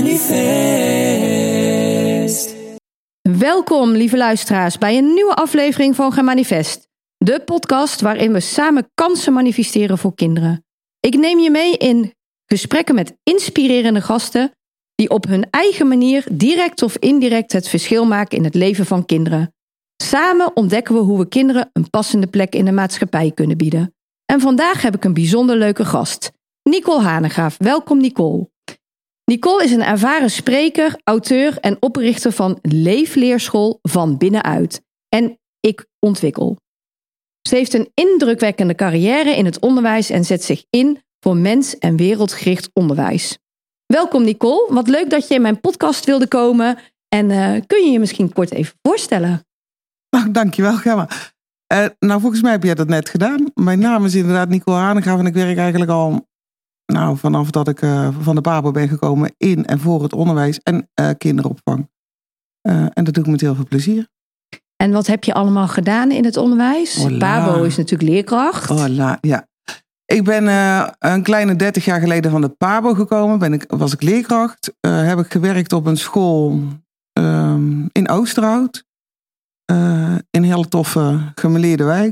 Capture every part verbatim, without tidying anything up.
Gemanifest. Welkom, lieve luisteraars, bij een nieuwe aflevering van Gemanifest. De podcast waarin we samen kansen manifesteren voor kinderen. Ik neem je mee in gesprekken met inspirerende gasten die op hun eigen manier direct of indirect het verschil maken in het leven van kinderen. Samen ontdekken we hoe we kinderen een passende plek in de maatschappij kunnen bieden. En vandaag heb ik een bijzonder leuke gast, Nicole Hanegraaf. Welkom, Nicole. Nicole is een ervaren spreker, auteur en oprichter van Leefleerschool van binnenuit. En ik ontwikkel. Ze heeft een indrukwekkende carrière in het onderwijs en zet zich in voor mens- en wereldgericht onderwijs. Welkom, Nicole. Wat leuk dat je in mijn podcast wilde komen. En uh, kun je je misschien kort even voorstellen? Nou, dankjewel, Gemma. Uh, nou, volgens mij heb jij dat net gedaan. Mijn naam is inderdaad Nicole Hanegraaf en ik werk eigenlijk al nou, vanaf dat ik uh, van de Pabo ben gekomen in en voor het onderwijs en uh, kinderopvang. Uh, en dat doe ik met heel veel plezier. En wat heb je allemaal gedaan in het onderwijs? Hola. Pabo is natuurlijk leerkracht. Hola, ja. Ik ben uh, een kleine dertig jaar geleden van de Pabo gekomen. Ben ik, was ik leerkracht. Uh, heb ik gewerkt op een school um, in Oosterhout. Uh, in een hele toffe gemeleerde wijk.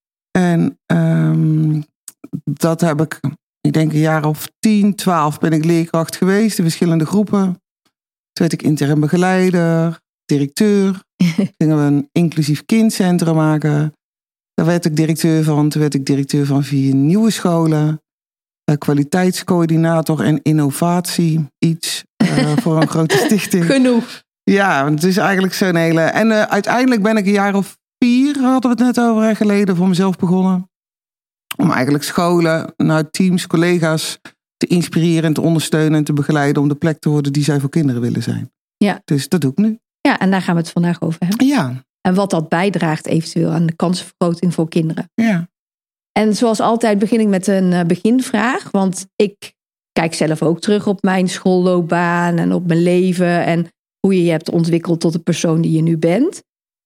En um, dat heb ik, ik denk een jaar of tien, twaalf ben ik leerkracht geweest in verschillende groepen. Toen werd ik interim begeleider, directeur. Gingen we een inclusief kindcentrum maken. Daar werd ik directeur van. Toen werd ik directeur van vier nieuwe scholen. Uh, kwaliteitscoördinator en innovatie. Iets uh, voor een grote stichting. Genoeg. Ja, het is eigenlijk zo'n hele... En uh, uiteindelijk ben ik een jaar of vier, hadden we het net over, geleden, voor mezelf begonnen. Om eigenlijk scholen, nou, teams, collega's te inspireren en te ondersteunen en te begeleiden om de plek te worden die zij voor kinderen willen zijn. Ja. Dus dat doe ik nu. Ja, en daar gaan we het vandaag over hebben. Ja. En wat dat bijdraagt eventueel aan de kansenvergroting voor kinderen. Ja. En zoals altijd begin ik met een beginvraag. Want ik kijk zelf ook terug op mijn schoolloopbaan en op mijn leven. En hoe je je hebt ontwikkeld tot de persoon die je nu bent.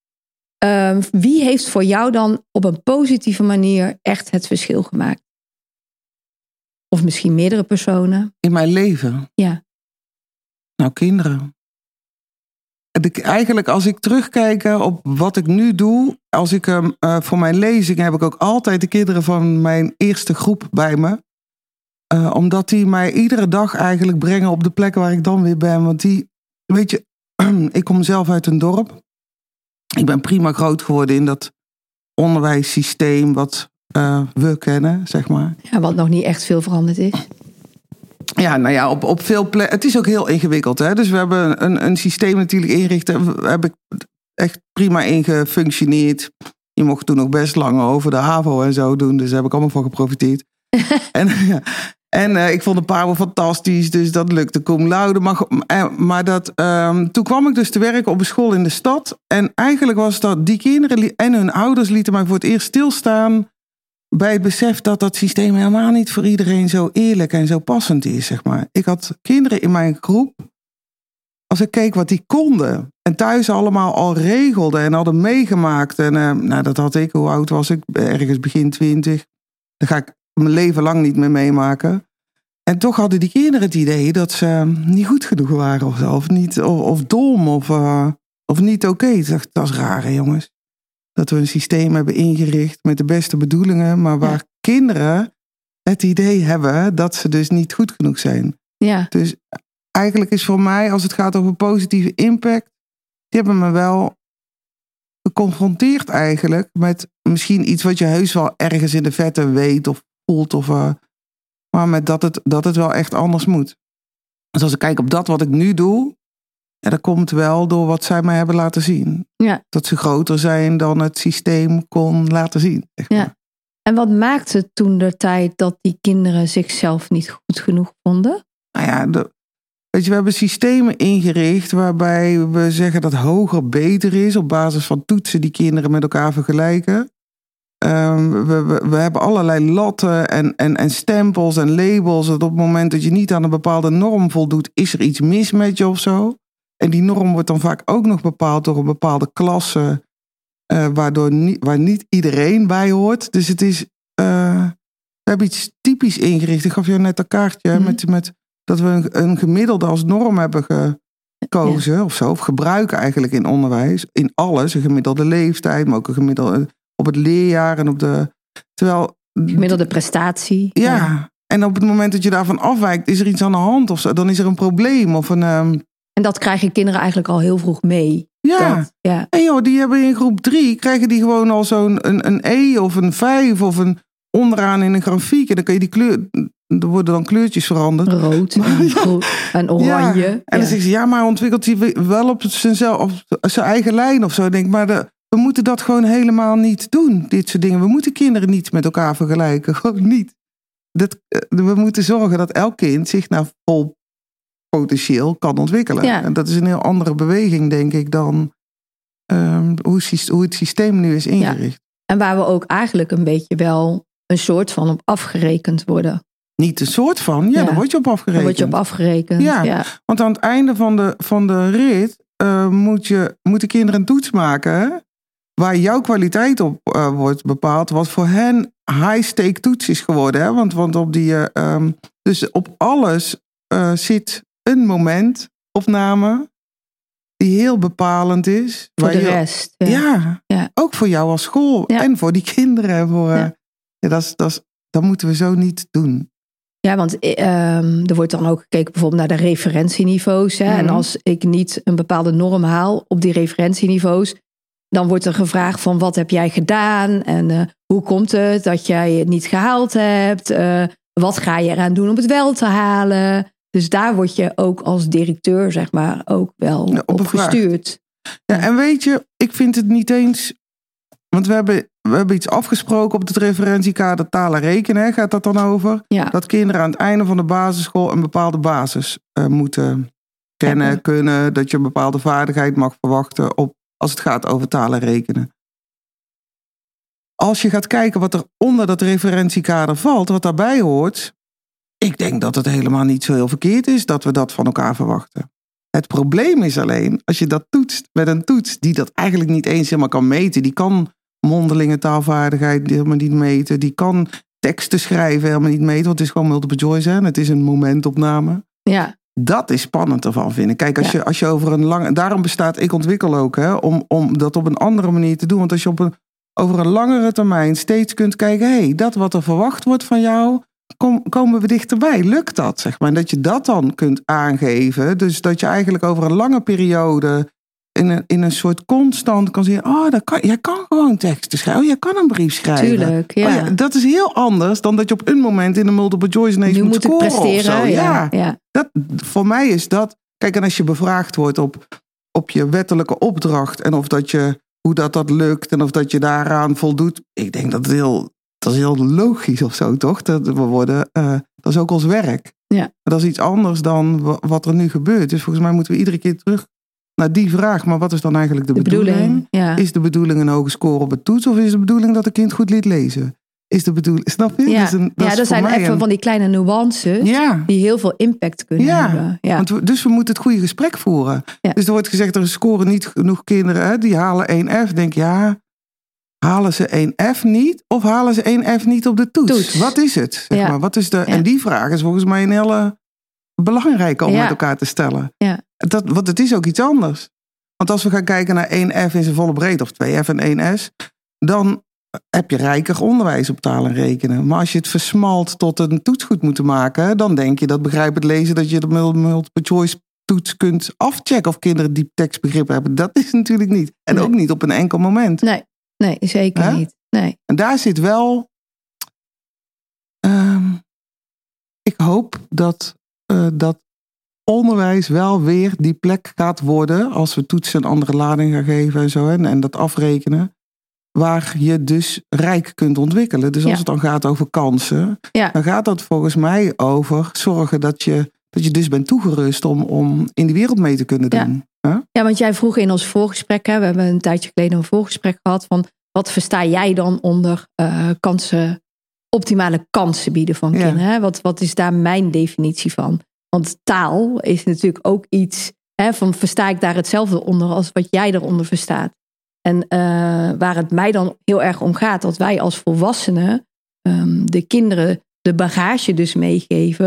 Uh, wie heeft voor jou dan op een positieve manier echt het verschil gemaakt? Of misschien meerdere personen? In mijn leven? Ja. Nou, kinderen. Eigenlijk als ik terugkijk op wat ik nu doe, als ik uh, voor mijn lezing heb ik ook altijd de kinderen van mijn eerste groep bij me. Uh, omdat die mij iedere dag eigenlijk brengen op de plek waar ik dan weer ben. Want die, weet je, ik kom zelf uit een dorp. Ik ben prima groot geworden in dat onderwijssysteem wat uh, we kennen, zeg maar. Ja, wat nog niet echt veel veranderd is. Ja, nou ja, op, op veel plekken. Het is ook heel ingewikkeld, hè. Dus we hebben een, een systeem natuurlijk ingericht. Daar heb ik echt prima in gefunctioneerd. Je mocht toen nog best lang over de HAVO en zo doen. Dus daar heb ik allemaal van geprofiteerd. en ja, en uh, ik vond de Pabo fantastisch. Dus dat lukte cum laude. Maar, maar dat, um, toen kwam ik dus te werken op een school in de stad. En eigenlijk was dat die kinderen en hun ouders lieten mij voor het eerst stilstaan bij het besef dat dat systeem helemaal niet voor iedereen zo eerlijk en zo passend is, zeg maar. Ik had kinderen in mijn groep, als ik keek wat die konden en thuis allemaal al regelden en hadden meegemaakt. En uh, nou, dat had ik, hoe oud was ik? Ergens begin twintig. Dat ga ik mijn leven lang niet meer meemaken. En toch hadden die kinderen het idee dat ze niet goed genoeg waren of zo. Of, niet, of, of dom of, uh, of niet oké. Okay. Ik dacht, dat is raar, hè, jongens. Dat we een systeem hebben ingericht met de beste bedoelingen, maar waar ja. kinderen het idee hebben dat ze dus niet goed genoeg zijn. Ja. Dus eigenlijk is voor mij, als het gaat over positieve impact, die hebben me wel geconfronteerd eigenlijk met misschien iets wat je heus wel ergens in de vette weet of voelt, of, uh, maar met dat het, dat het wel echt anders moet. Dus als ik kijk op dat wat ik nu doe, ja, dat komt wel door wat zij mij hebben laten zien. Ja. Dat ze groter zijn dan het systeem kon laten zien. Zeg maar. Ja. En wat maakte toen de tijd dat die kinderen zichzelf niet goed genoeg vonden? Nou ja, de, weet je, we hebben systemen ingericht waarbij we zeggen dat hoger beter is op basis van toetsen die kinderen met elkaar vergelijken. Um, we, we, we hebben allerlei latten en, en, en stempels en labels. Dat op het moment dat je niet aan een bepaalde norm voldoet, is er iets mis met je of zo. En die norm wordt dan vaak ook nog bepaald door een bepaalde klasse, uh, waardoor niet, waar niet iedereen bij hoort. Dus het is, uh, we hebben iets typisch ingericht. Ik gaf jou net een kaartje mm. met, met dat we een, een gemiddelde als norm hebben gekozen. Ja. Of zo. Of gebruiken eigenlijk in onderwijs. In alles. Een gemiddelde leeftijd. Maar ook een gemiddelde op het leerjaar. En op de... Terwijl... Gemiddelde prestatie. Ja. ja. En op het moment dat je daarvan afwijkt. Is er iets aan de hand of zo. Dan is er een probleem. Of een... Um... En dat krijgen kinderen eigenlijk al heel vroeg mee. Ja. Dat, ja. En joh, die hebben in groep drie. Krijgen die gewoon al zo'n een, een E of een vijf. Of een onderaan in een grafiek. En dan kun je die kleur... Er worden dan kleurtjes veranderd. Rood en, groen en oranje. Ja. En dan ja. zeggen ze, ja, maar ontwikkelt hij wel op zijn, op zijn eigen lijn of zo. Ik denk, maar de, we moeten dat gewoon helemaal niet doen, dit soort dingen. We moeten kinderen niet met elkaar vergelijken, gewoon niet. Dat, we moeten zorgen dat elk kind zich naar vol potentieel kan ontwikkelen. Ja. En dat is een heel andere beweging, denk ik, dan um, hoe, hoe het systeem nu is ingericht. Ja. En waar we ook eigenlijk een beetje wel een soort van op afgerekend worden. Niet een soort van, ja, ja. Daar word je op afgerekend. Daar word je op afgerekend, ja. ja. Want aan het einde van de, van de rit uh, moet je, moeten kinderen een toets maken. Hè? Waar jouw kwaliteit op uh, wordt bepaald. Wat voor hen high-stake toets is geworden. Hè? Want, want op die, uh, um, dus op alles uh, zit een momentopname die heel bepalend is. Voor de je, rest. Ja. Ja, ja, ook voor jou als school. Ja. En voor die kinderen. Voor, uh, ja. Ja, dat, is, dat, is, dat moeten we zo niet doen. Ja, want um, er wordt dan ook gekeken bijvoorbeeld naar de referentieniveaus. Hè? Mm. En als ik niet een bepaalde norm haal op die referentieniveaus, dan wordt er gevraagd van wat heb jij gedaan? En uh, hoe komt het dat jij het niet gehaald hebt? Uh, wat ga je eraan doen om het wel te halen? Dus daar word je ook als directeur, zeg maar, ook wel ja, op, op gestuurd. Ja, en weet je, ik vind het niet eens... Want we hebben, we hebben iets afgesproken op het referentiekader taal en rekenen. Hè, gaat dat dan over? Ja. Dat kinderen aan het einde van de basisschool een bepaalde basis uh, moeten kennen, ja. kunnen. Dat je een bepaalde vaardigheid mag verwachten op, als het gaat over taal en rekenen. Als je gaat kijken wat er onder dat referentiekader valt, wat daarbij hoort. Ik denk dat het helemaal niet zo heel verkeerd is dat we dat van elkaar verwachten. Het probleem is alleen, als je dat toetst met een toets die dat eigenlijk niet eens helemaal kan meten. Die kan mondelinge taalvaardigheid helemaal niet meten. Die kan teksten schrijven helemaal niet meten. Want het is gewoon multiple choice. Hè? Het is een momentopname. Ja. Dat is spannend ervan vinden. Kijk, als, ja. je, als je over een lange... Daarom bestaat Ik Ontwikkel ook. Hè? Om, om dat op een andere manier te doen. Want als je op een, over een langere termijn steeds kunt kijken. Hé, hey, dat wat er verwacht wordt van jou... Kom, komen we dichterbij? Lukt dat? Zeg maar? En dat je dat dan kunt aangeven. Dus dat je eigenlijk over een lange periode... In een, in een soort constant kan zeggen... Oh, dat kan, jij kan gewoon teksten schrijven. Oh, jij kan een brief schrijven. Tuurlijk, ja. Oh, ja. Dat is heel anders dan dat je op een moment... in een multiple choice ineens nu moet, moet scoren presteren, of zo. Ja, ja. ja. Dat, voor mij is dat... Kijk, en als je bevraagd wordt op, op je wettelijke opdracht... en of dat je, hoe dat, dat lukt... en of dat je daaraan voldoet... Ik denk dat het heel... Dat is heel logisch of zo, toch? Dat, we worden, uh, dat is ook ons werk. Ja. Maar dat is iets anders dan wat er nu gebeurt. Dus volgens mij moeten we iedere keer terug naar die vraag. Maar wat is dan eigenlijk de, de bedoeling? bedoeling ja. Is de bedoeling een hoge score op het toets? Of is de bedoeling dat een kind goed liet lezen? Is de bedoeling, snap je? Ja, dat, is een, dat, ja, is dat zijn even een... van die kleine nuances ja. die heel veel impact kunnen ja. hebben. Ja. Want we, dus we moeten het goede gesprek voeren. Ja. Dus er wordt gezegd, er scoren niet genoeg kinderen. Hè, die halen één F. Denk ja... Halen ze één F niet of halen ze één F niet op de toets? toets. Wat is het? Zeg ja. maar. Wat is de, ja. En die vraag is volgens mij een hele belangrijke om ja. met elkaar te stellen. Ja. Dat, want het is ook iets anders. Want als we gaan kijken naar één F in zijn volle breedte of twee F en één S... dan heb je rijker onderwijs op taal en rekenen. Maar als je het versmalt tot een toets goed moet maken... dan denk je dat begrijpend lezen dat je de multiple choice toets kunt afchecken... of kinderen diep tekstbegrip hebben. Dat is natuurlijk niet. En nee. ook niet op een enkel moment. Nee. Nee, zeker He? niet. Nee. En daar zit wel... Um, ik hoop dat, uh, dat onderwijs wel weer die plek gaat worden... als we toetsen een andere lading gaan geven en zo... en, en dat afrekenen... waar je dus rijk kunt ontwikkelen. Dus als ja. het dan gaat over kansen... Ja. dan gaat dat volgens mij over zorgen dat je, dat je dus bent toegerust... om, om in die wereld mee te kunnen doen. Ja. Huh? Ja, want jij vroeg in ons voorgesprek, hè, we hebben een tijdje geleden een voorgesprek gehad van wat versta jij dan onder uh, kansen, optimale kansen bieden van kinderen? Ja. Hè? Wat, wat is daar mijn definitie van? Want taal is natuurlijk ook iets, hè, van versta ik daar hetzelfde onder als wat jij eronder verstaat? En uh, waar het mij dan heel erg om gaat, dat wij als volwassenen um, de kinderen de bagage dus meegeven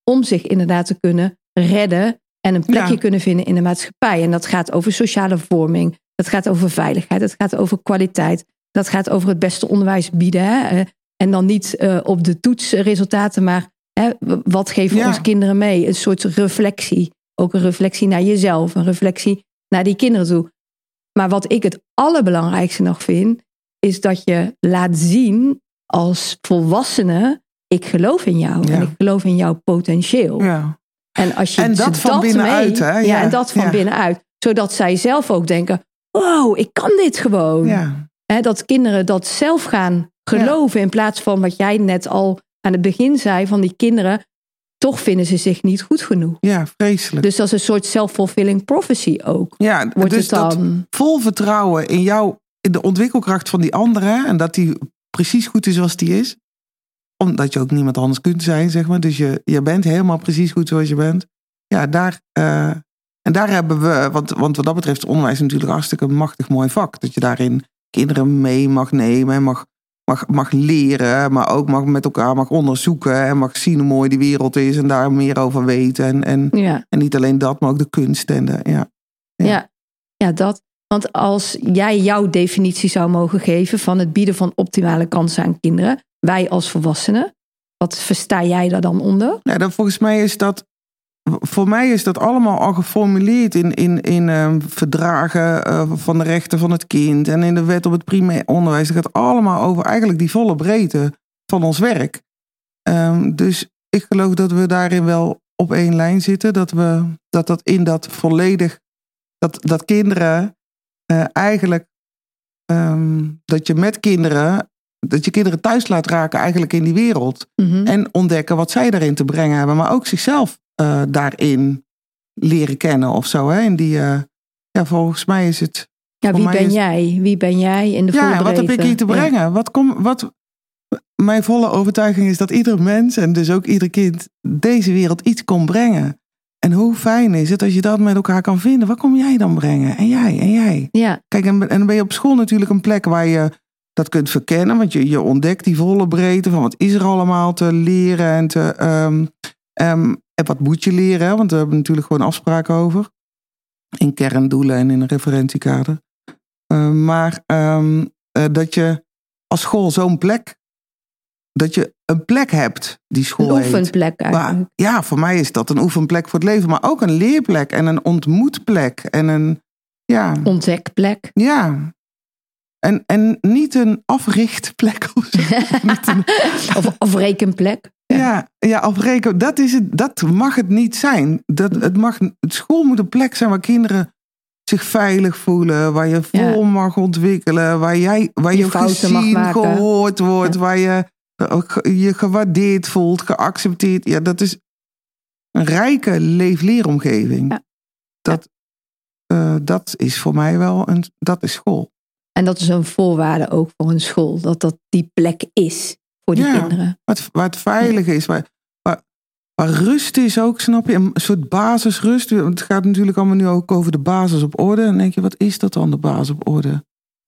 om zich inderdaad te kunnen redden en een plekje Ja. kunnen vinden in de maatschappij. En dat gaat over sociale vorming, dat gaat over veiligheid, dat gaat over kwaliteit, dat gaat over het beste onderwijs bieden. Hè? En dan niet uh, op de toetsresultaten, maar hè, wat geven we Ja. onze kinderen mee? Een soort reflectie. Ook een reflectie naar jezelf, een reflectie naar die kinderen toe. Maar wat ik het allerbelangrijkste nog vind, is dat je laat zien als volwassene, ik geloof in jou Ja. en ik geloof in jouw potentieel. Ja. En, als je En dat ze van binnenuit, mee, hè? Ja, Ja. en dat van Ja. binnenuit. Zodat zij zelf ook denken, wow, ik kan dit gewoon. Ja. He, dat kinderen dat zelf gaan geloven. Ja. In plaats van wat jij net al aan het begin zei. Van die kinderen, toch vinden ze zich niet goed genoeg. Ja, vreselijk. Dus dat is een soort self-fulfilling prophecy ook. Ja, Wordt dus het dan... dat vol vertrouwen in jou, in de ontwikkelkracht van die andere. En dat die precies goed is zoals die is. Omdat je ook niemand anders kunt zijn, zeg maar. Dus je, je bent helemaal precies goed zoals je bent. Ja, daar... Uh, en daar hebben we... Want, want wat dat betreft is onderwijs natuurlijk hartstikke een machtig mooi vak. Dat je daarin kinderen mee mag nemen en mag, mag, mag leren. Maar ook mag met elkaar mag onderzoeken. En mag zien hoe mooi die wereld is. En daar meer over weten. En, en, ja. en niet alleen dat, maar ook de kunst. En de, ja. Ja. Ja, ja, dat... Want als jij jouw definitie zou mogen geven van het bieden van optimale kansen aan kinderen, wij als volwassenen, wat versta jij daar dan onder? Ja, dan volgens mij is dat, voor mij is dat allemaal al geformuleerd in, in, in uh, verdragen uh, van de rechten van het kind en in de wet op het primair onderwijs. Het gaat allemaal over eigenlijk die volle breedte van ons werk. Um, dus ik geloof dat we daarin wel op één lijn zitten, dat we dat, dat in dat volledig, dat, dat kinderen Uh, eigenlijk um, dat je met kinderen, dat je kinderen thuis laat raken eigenlijk in die wereld. Mm-hmm. En ontdekken wat zij daarin te brengen hebben. Maar ook zichzelf uh, daarin leren kennen of zo. Hè? In die, uh, ja, volgens mij is het... Ja, wie ben is... jij? Wie ben jij in de volle Ja, breedte? wat heb ik hier te brengen? Ja. Wat kom, wat... Mijn volle overtuiging is dat ieder mens en dus ook ieder kind deze wereld iets kon brengen. En hoe fijn is het als je dat met elkaar kan vinden? Wat kom jij dan brengen? En jij, en jij. Ja. Kijk, en, en dan ben je op school natuurlijk een plek waar je dat kunt verkennen. Want je, je ontdekt die volle breedte van wat is er allemaal te leren. En, te, um, um, en wat moet je leren? Want we hebben natuurlijk gewoon afspraken over. In kerndoelen en in een referentiekader. Uh, maar um, uh, dat je als school zo'n plek... Dat je een plek hebt die school Een heet. oefenplek eigenlijk. Maar, ja, voor mij is dat een oefenplek voor het leven. Maar ook een leerplek en een ontmoetplek. En een, ja... Ontdekplek. Ja. En, en niet een africhtplek. Of, niet een, of afrekenplek. Ja, ja, ja afreken. Dat, is het, dat mag het niet zijn. Dat, het mag, het school moet een plek zijn waar kinderen zich veilig voelen. Waar je vol ja. mag ontwikkelen. Waar, jij, waar je, je gezien, gehoord wordt. Ja. Waar je... je gewaardeerd voelt, geaccepteerd. Ja, dat is een rijke leef-leeromgeving. Ja. Dat, uh, dat is voor mij wel een, dat is school. En dat is een voorwaarde ook voor een school. Dat dat die plek is voor die ja, kinderen. Waar het, waar het veilig is. Waar, waar, waar rust is ook, snap je? Een soort basisrust. Het gaat natuurlijk allemaal nu ook over de basis op orde. En dan denk je, wat is dat dan, de basis op orde?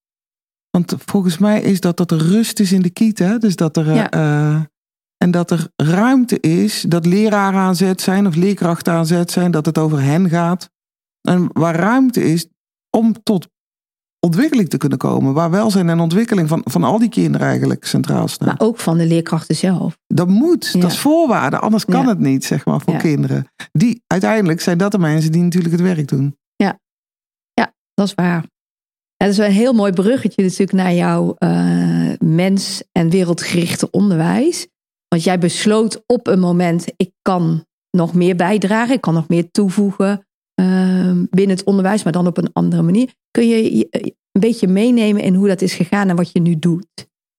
Want volgens mij is dat dat er rust is in de kiet. Hè? Dus dat er, ja. uh, en dat er ruimte is. Dat leraren aan zet zijn of leerkrachten aan zet zijn. Dat het over hen gaat. En waar ruimte is om tot ontwikkeling te kunnen komen. Waar welzijn en ontwikkeling van, van al die kinderen eigenlijk centraal staan. Maar ook van de leerkrachten zelf. Dat moet. Ja. Dat is voorwaarde. Anders kan ja. het niet, zeg maar, voor ja. kinderen. Die, uiteindelijk zijn dat de mensen die natuurlijk het werk doen. Ja, ja, dat is waar. Ja, dat is een heel mooi bruggetje natuurlijk naar jouw uh, mens- en wereldgerichte onderwijs. Want jij besloot op een moment, ik kan nog meer bijdragen. Ik kan nog meer toevoegen uh, binnen het onderwijs, maar dan op een andere manier. Kun je een beetje meenemen in hoe dat is gegaan en wat je nu doet?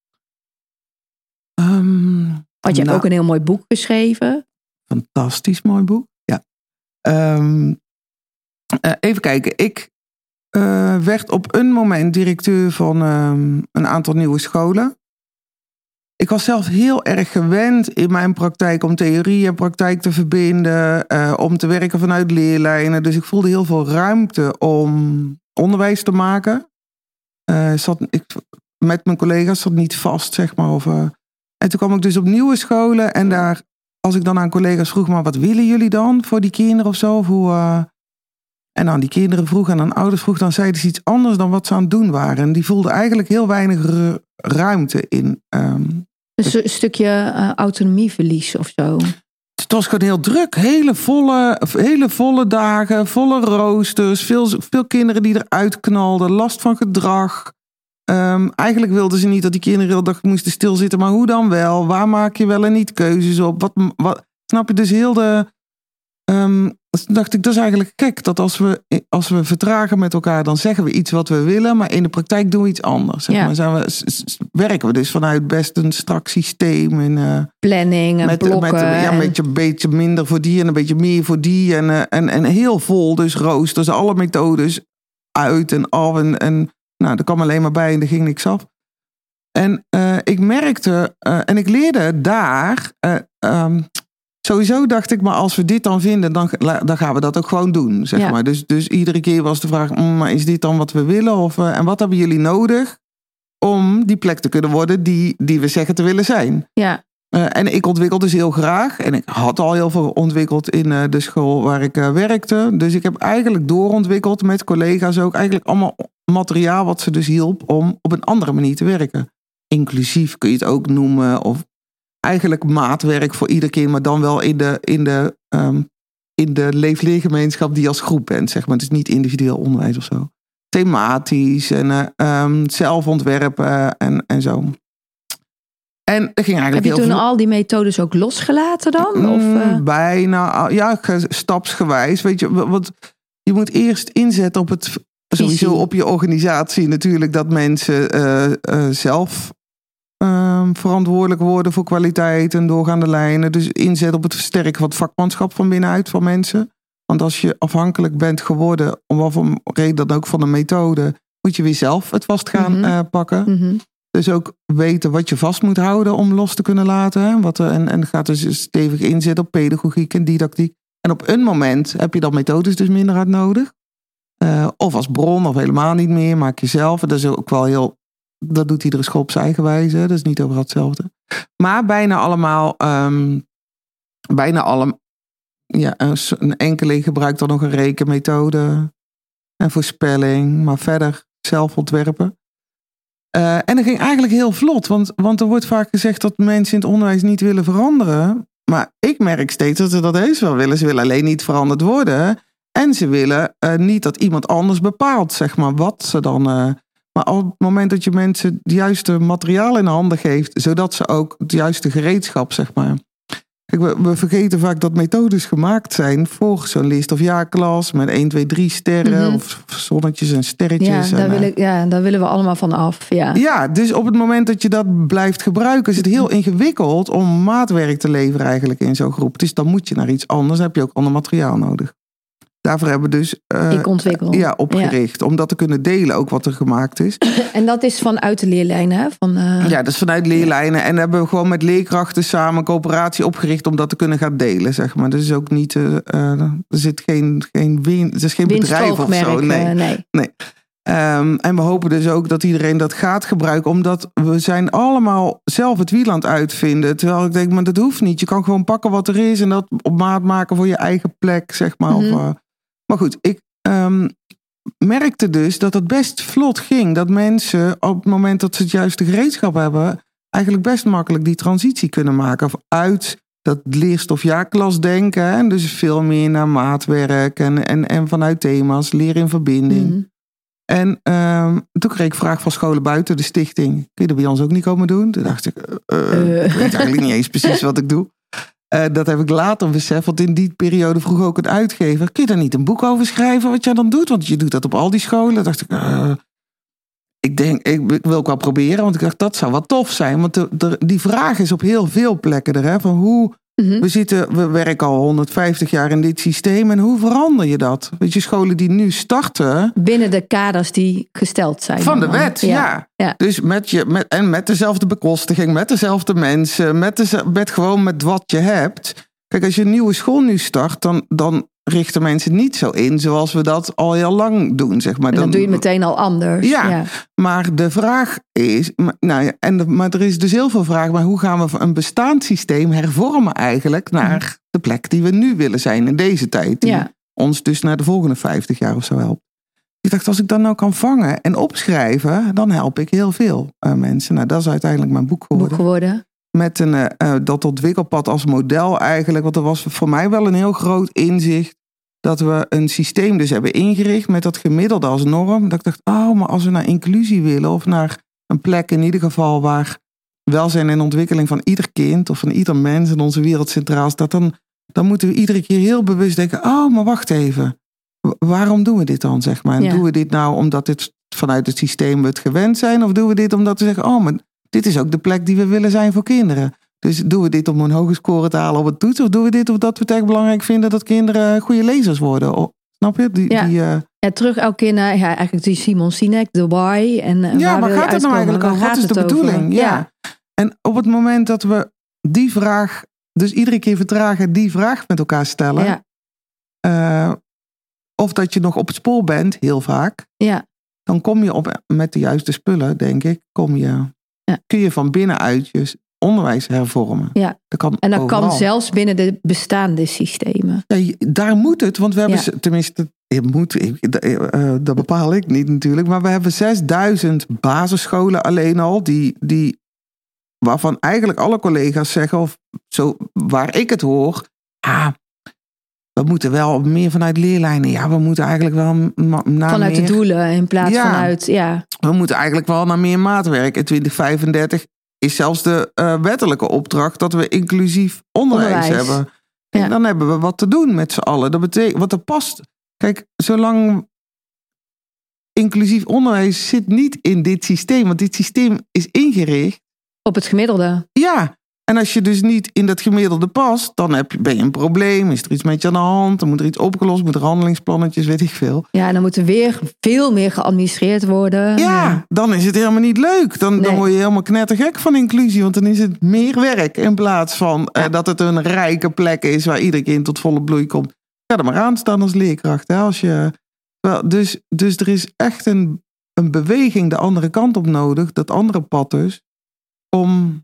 Um, Want je nou, hebt ook een heel mooi boek geschreven. Fantastisch mooi boek, ja. Um, uh, even kijken, ik... Uh, werd op een moment directeur van um, een aantal nieuwe scholen. Ik was zelf heel erg gewend in mijn praktijk om theorie en praktijk te verbinden, uh, om te werken vanuit leerlijnen. Dus ik voelde heel veel ruimte om onderwijs te maken. Uh, zat, ik, met mijn collega's zat niet vast, zeg maar. Of, uh, en toen kwam ik dus op nieuwe scholen en daar als ik dan aan collega's vroeg, maar wat willen jullie dan voor die kinderen of zo? Of hoe, uh... En dan die kinderen vroegen en aan ouders vroeg, dan zeiden ze iets anders dan wat ze aan het doen waren. En die voelden eigenlijk heel weinig ru- ruimte in. Um... Dus een stukje uh, autonomieverlies of zo. Het was gewoon heel druk. Hele volle, hele volle dagen, volle roosters. Veel, veel kinderen die eruit knalden. Last van gedrag. Um, eigenlijk wilden ze niet dat die kinderen de hele dag moesten stilzitten. Maar hoe dan wel? Waar maak je wel en niet keuzes op? Wat, wat, snap je? Dus heel de... Um, dacht ik, dat is eigenlijk gek. Dat als we, als we vertragen met elkaar, dan zeggen we iets wat we willen. Maar in de praktijk doen we iets anders. Zeg ja. maar. Zijn we, s, s, werken we dus vanuit best een strak systeem. En, uh, planning en met, blokken. Met, ja, een beetje, beetje minder voor die en een beetje meer voor die. En, uh, en, en heel vol, dus roosters, alle methodes uit en af. En, en nou, er kwam alleen maar bij en er ging niks af. En uh, ik merkte, uh, en ik leerde daar... Uh, um, Sowieso dacht ik, maar als we dit dan vinden, dan, dan gaan we dat ook gewoon doen. Zeg ja. maar. Dus, dus iedere keer was de vraag, mm, maar is dit dan wat we willen? Of, uh, en wat hebben jullie nodig om die plek te kunnen worden die, die we zeggen te willen zijn? Ja. Uh, en ik ontwikkelde dus heel graag. En ik had al heel veel ontwikkeld in uh, de school waar ik uh, werkte. Dus ik heb eigenlijk doorontwikkeld met collega's ook. Eigenlijk allemaal materiaal wat ze dus hielp om op een andere manier te werken. Inclusief kun je het ook noemen. Of eigenlijk maatwerk voor ieder kind. Maar dan wel in de, in de, um, in de leefleergemeenschap die je als groep bent. Zeg maar. Het is niet individueel onderwijs of zo. Thematisch en uh, um, zelfontwerpen en, en zo. En er ging eigenlijk heb je heel toen veel... al die methodes ook losgelaten dan? Of, uh... Bijna, ja, stapsgewijs. Weet je, want je moet eerst inzetten op het, sowieso op je organisatie natuurlijk, dat mensen uh, uh, zelf uh, verantwoordelijk worden voor kwaliteit en doorgaande lijnen. Dus inzet op het versterken van het vakmanschap van binnenuit van mensen. Want als je afhankelijk bent geworden, om wat voor reden dan ook van de methode, moet je weer zelf het vast gaan mm-hmm. uh, pakken. Mm-hmm. Dus ook weten wat je vast moet houden om los te kunnen laten. Hè? Wat er, en, en gaat dus stevig inzetten op pedagogiek en didactiek. En op een moment heb je dan methodes dus minder hard nodig. Uh, of als bron of helemaal niet meer. Maak je zelf. Dat is ook wel heel... Dat doet iedere school op zijn eigen wijze. Dat is niet overal hetzelfde. Maar bijna allemaal... Um, bijna alle... Ja, een enkele gebruikt dan nog een rekenmethode. En voorspelling. Maar verder zelf ontwerpen. Uh, en dat ging eigenlijk heel vlot. Want, want er wordt vaak gezegd dat mensen in het onderwijs niet willen veranderen. Maar ik merk steeds dat ze dat heus wel willen. Ze willen alleen niet veranderd worden. En ze willen uh, niet dat iemand anders bepaalt, zeg maar, wat ze dan... Uh, maar op het moment dat je mensen het juiste materiaal in handen geeft, zodat ze ook het juiste gereedschap, zeg maar... Kijk, we, we vergeten vaak dat methodes gemaakt zijn voor zo'n list of jaarklas met één, twee, drie sterren mm-hmm. of zonnetjes en sterretjes. Ja, daar, en, wil ik, ja, daar willen we allemaal van af. Ja. ja, dus op het moment dat je dat blijft gebruiken, is het heel ingewikkeld om maatwerk te leveren eigenlijk in zo'n groep. Dus dan moet je naar iets anders, dan heb je ook ander materiaal nodig. Daarvoor hebben we dus uh, ik ontwikkel. Ja, opgericht. Ja. Om dat te kunnen delen, ook wat er gemaakt is. En dat is vanuit de leerlijnen? Hè? Van, uh... Ja, dat is vanuit leerlijnen. En hebben we gewoon met leerkrachten samen coöperatie opgericht om dat te kunnen gaan delen, zeg maar. Dus is ook niet, uh, uh, er zit geen, geen win, het is geen bedrijf of zo. Nee. Uh, nee. nee. Um, en we hopen dus ook dat iedereen dat gaat gebruiken. Omdat we zijn allemaal zelf het wiel aan het uitvinden. Terwijl ik denk, maar dat hoeft niet. Je kan gewoon pakken wat er is en dat op maat maken voor je eigen plek, zeg maar. Mm-hmm. Of, uh, maar goed, ik um, merkte dus dat het best vlot ging. Dat mensen op het moment dat ze het juiste gereedschap hebben, eigenlijk best makkelijk die transitie kunnen maken. Of uit dat leerstofjaarklas denken. En dus veel meer naar maatwerk en, en, en vanuit thema's, leren in verbinding. Mm-hmm. En um, toen kreeg ik vraag van scholen buiten de stichting. Kun je dat bij ons ook niet komen doen? Toen dacht ik, uh, uh. ik weet eigenlijk niet eens precies wat ik doe. Uh, dat heb ik later beseft. Want in die periode vroeg ook een uitgever. Kun je daar niet een boek over schrijven wat jij dan doet? Want je doet dat op al die scholen. Toen dacht ik, uh, ik denk, ik, ik wil ook wel proberen. Want ik dacht, dat zou wel tof zijn. Want de, de, die vraag is op heel veel plekken er. Hè, van hoe... Mm-hmm. We, zitten, we werken al honderdvijftig jaar in dit systeem. En hoe verander je dat? Weet je, scholen die nu starten... Binnen de kaders die gesteld zijn. Van de wet, ja. ja. ja. Dus met je, met, en met dezelfde bekostiging, met dezelfde mensen. Met, de, met gewoon met wat je hebt. Kijk, als je een nieuwe school nu start, dan, dan richten mensen niet zo in zoals we dat al heel lang doen, zeg maar. En dan, dan doe je het meteen al anders. Ja, ja. maar de vraag is, nou ja, en de, maar er is dus heel veel vraag, maar hoe gaan we een bestaand systeem hervormen eigenlijk naar mm. de plek die we nu willen zijn in deze tijd, die ja. ons dus naar de volgende vijftig jaar of zo helpt. Ik dacht, als ik dat nou kan vangen en opschrijven, dan help ik heel veel uh, mensen. Nou, dat is uiteindelijk mijn boek geworden. Boek geworden. Met een, uh, dat ontwikkelpad als model eigenlijk. Want er was voor mij wel een heel groot inzicht dat we een systeem dus hebben ingericht met dat gemiddelde als norm. Dat ik dacht, oh, maar als we naar inclusie willen of naar een plek in ieder geval waar welzijn en ontwikkeling van ieder kind of van ieder mens in onze wereld centraal staat, dan, dan moeten we iedere keer heel bewust denken, oh, maar wacht even. Waarom doen we dit dan, zeg maar? En ja. doen we dit nou omdat dit vanuit het systeem we het gewend zijn? Of doen we dit omdat we zeggen, oh, maar dit is ook de plek die we willen zijn voor kinderen. Dus doen we dit om een hoge score te halen op het toets? Of doen we dit omdat we het echt belangrijk vinden dat kinderen goede lezers worden? Of, snap je? Die, ja. Die, uh... ja, terug elke keer naar ja, eigenlijk die Simon Sinek, de why. En, uh, ja, waar waar gaat het nou eigenlijk over? Wat is de bedoeling? Ja. ja. En op het moment dat we die vraag, dus iedere keer vertragen, die vraag met elkaar stellen. Ja. Uh, of dat je nog op het spoor bent, heel vaak. Ja. Dan kom je op, met de juiste spullen, denk ik, kom je, ja. kun je van binnenuit je onderwijs hervormen. Ja. Dat kan en dat overal. kan zelfs binnen de bestaande systemen. Ja, daar moet het, want we hebben, ja. tenminste, het moet, uh, dat bepaal ik niet natuurlijk, maar we hebben zesduizend basisscholen alleen al, die, die, waarvan eigenlijk alle collega's zeggen, of zo, waar ik het hoor, ah, we moeten wel meer vanuit leerlijnen. Ja, we moeten eigenlijk wel naar vanuit meer, de doelen in plaats ja, vanuit, ja. We moeten eigenlijk wel naar meer maatwerk. In twintig vijfendertig is zelfs de uh, wettelijke opdracht dat we inclusief onderwijs, onderwijs. hebben. En ja. dan hebben we wat te doen met z'n allen. Dat betekent, wat er past. Kijk, zolang inclusief onderwijs zit niet in dit systeem, want dit systeem is ingericht op het gemiddelde. Ja. En als je dus niet in dat gemiddelde past, dan heb je, ben je een probleem. Is er iets met je aan de hand? Dan moet er iets opgelost, moet er handelingsplannetjes, weet ik veel. Ja, en dan moet er weer veel meer geadministreerd worden. Ja, ja. Dan is het helemaal niet leuk. Dan, nee. dan word je helemaal knettergek van inclusie. Want dan is het meer werk in plaats van ja. uh, dat het een rijke plek is waar ieder kind tot volle bloei komt. Ga er maar aan staan als leerkracht. Hè? Als je, wel, dus, dus er is echt een, een beweging de andere kant op nodig, dat andere pad dus, om...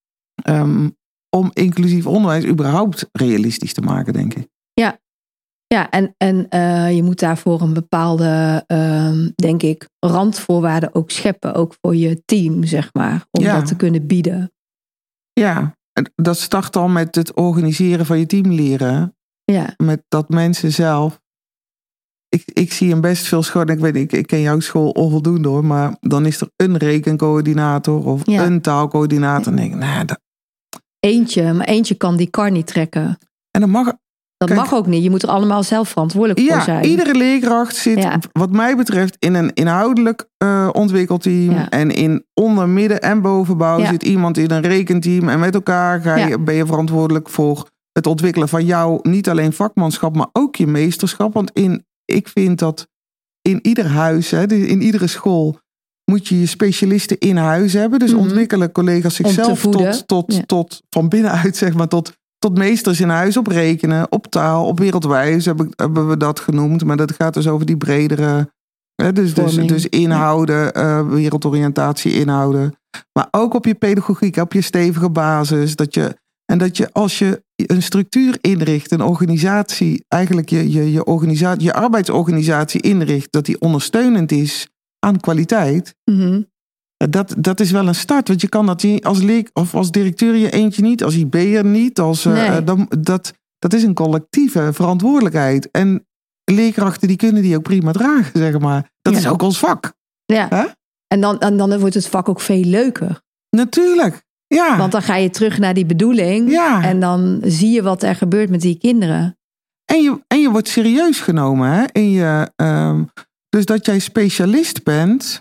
Um, om inclusief onderwijs überhaupt realistisch te maken, denk ik. Ja, ja en, en uh, je moet daarvoor een bepaalde, uh, denk ik, randvoorwaarden ook scheppen. Ook voor je team, zeg maar. Om ja. dat te kunnen bieden. Ja, dat start al met het organiseren van je team leren. Ja. Met dat mensen zelf... Ik, ik zie in best veel scholen, ik weet niet, ik, ik ken jouw school onvoldoende hoor, maar dan is er een rekencoördinator of ja. een taalcoördinator. En denk ik, nou, dat... Eentje, maar eentje kan die kar niet trekken. En dat mag... Dat Kijk, mag ook niet. Je moet er allemaal zelf verantwoordelijk ja, voor zijn. Iedere leerkracht zit, ja. wat mij betreft, in een inhoudelijk uh, ontwikkelteam. Ja. En in onder, midden en bovenbouw ja. zit iemand in een rekenteam. En met elkaar ga je, ja. ben je verantwoordelijk voor het ontwikkelen van jouw niet alleen vakmanschap, maar ook je meesterschap. Want in, ik vind dat in ieder huis, hè, in iedere school, moet je je specialisten in huis hebben. Dus mm-hmm. ontwikkelen collega's zichzelf tot, tot, ja. tot van binnenuit, zeg maar, tot... Tot meesters in huis op rekenen, op taal, op wereldwijs hebben, hebben we dat genoemd. Maar dat gaat dus over die bredere, hè, dus, dus, dus inhouden, uh, wereldoriëntatie inhouden. Maar ook op je pedagogiek, op je stevige basis. Dat je, en dat je als je een structuur inricht, een organisatie, eigenlijk je, je, je, organisatie, je arbeidsorganisatie inricht, dat die ondersteunend is aan kwaliteit. Mm-hmm. Dat, dat is wel een start, want je kan dat als leek of als directeur je eentje niet, als I B'er niet. Als, nee. uh, dan, dat, dat is een collectieve verantwoordelijkheid. En leerkrachten die kunnen die ook prima dragen, zeg maar. Dat ja. is ook ons vak. Ja. Huh? En, dan, en dan wordt het vak ook veel leuker. Natuurlijk, ja. Want dan ga je terug naar die bedoeling. Ja. En dan zie je wat er gebeurt met die kinderen. En je, en je wordt serieus genomen. Hè? En je, um, dus dat jij specialist bent...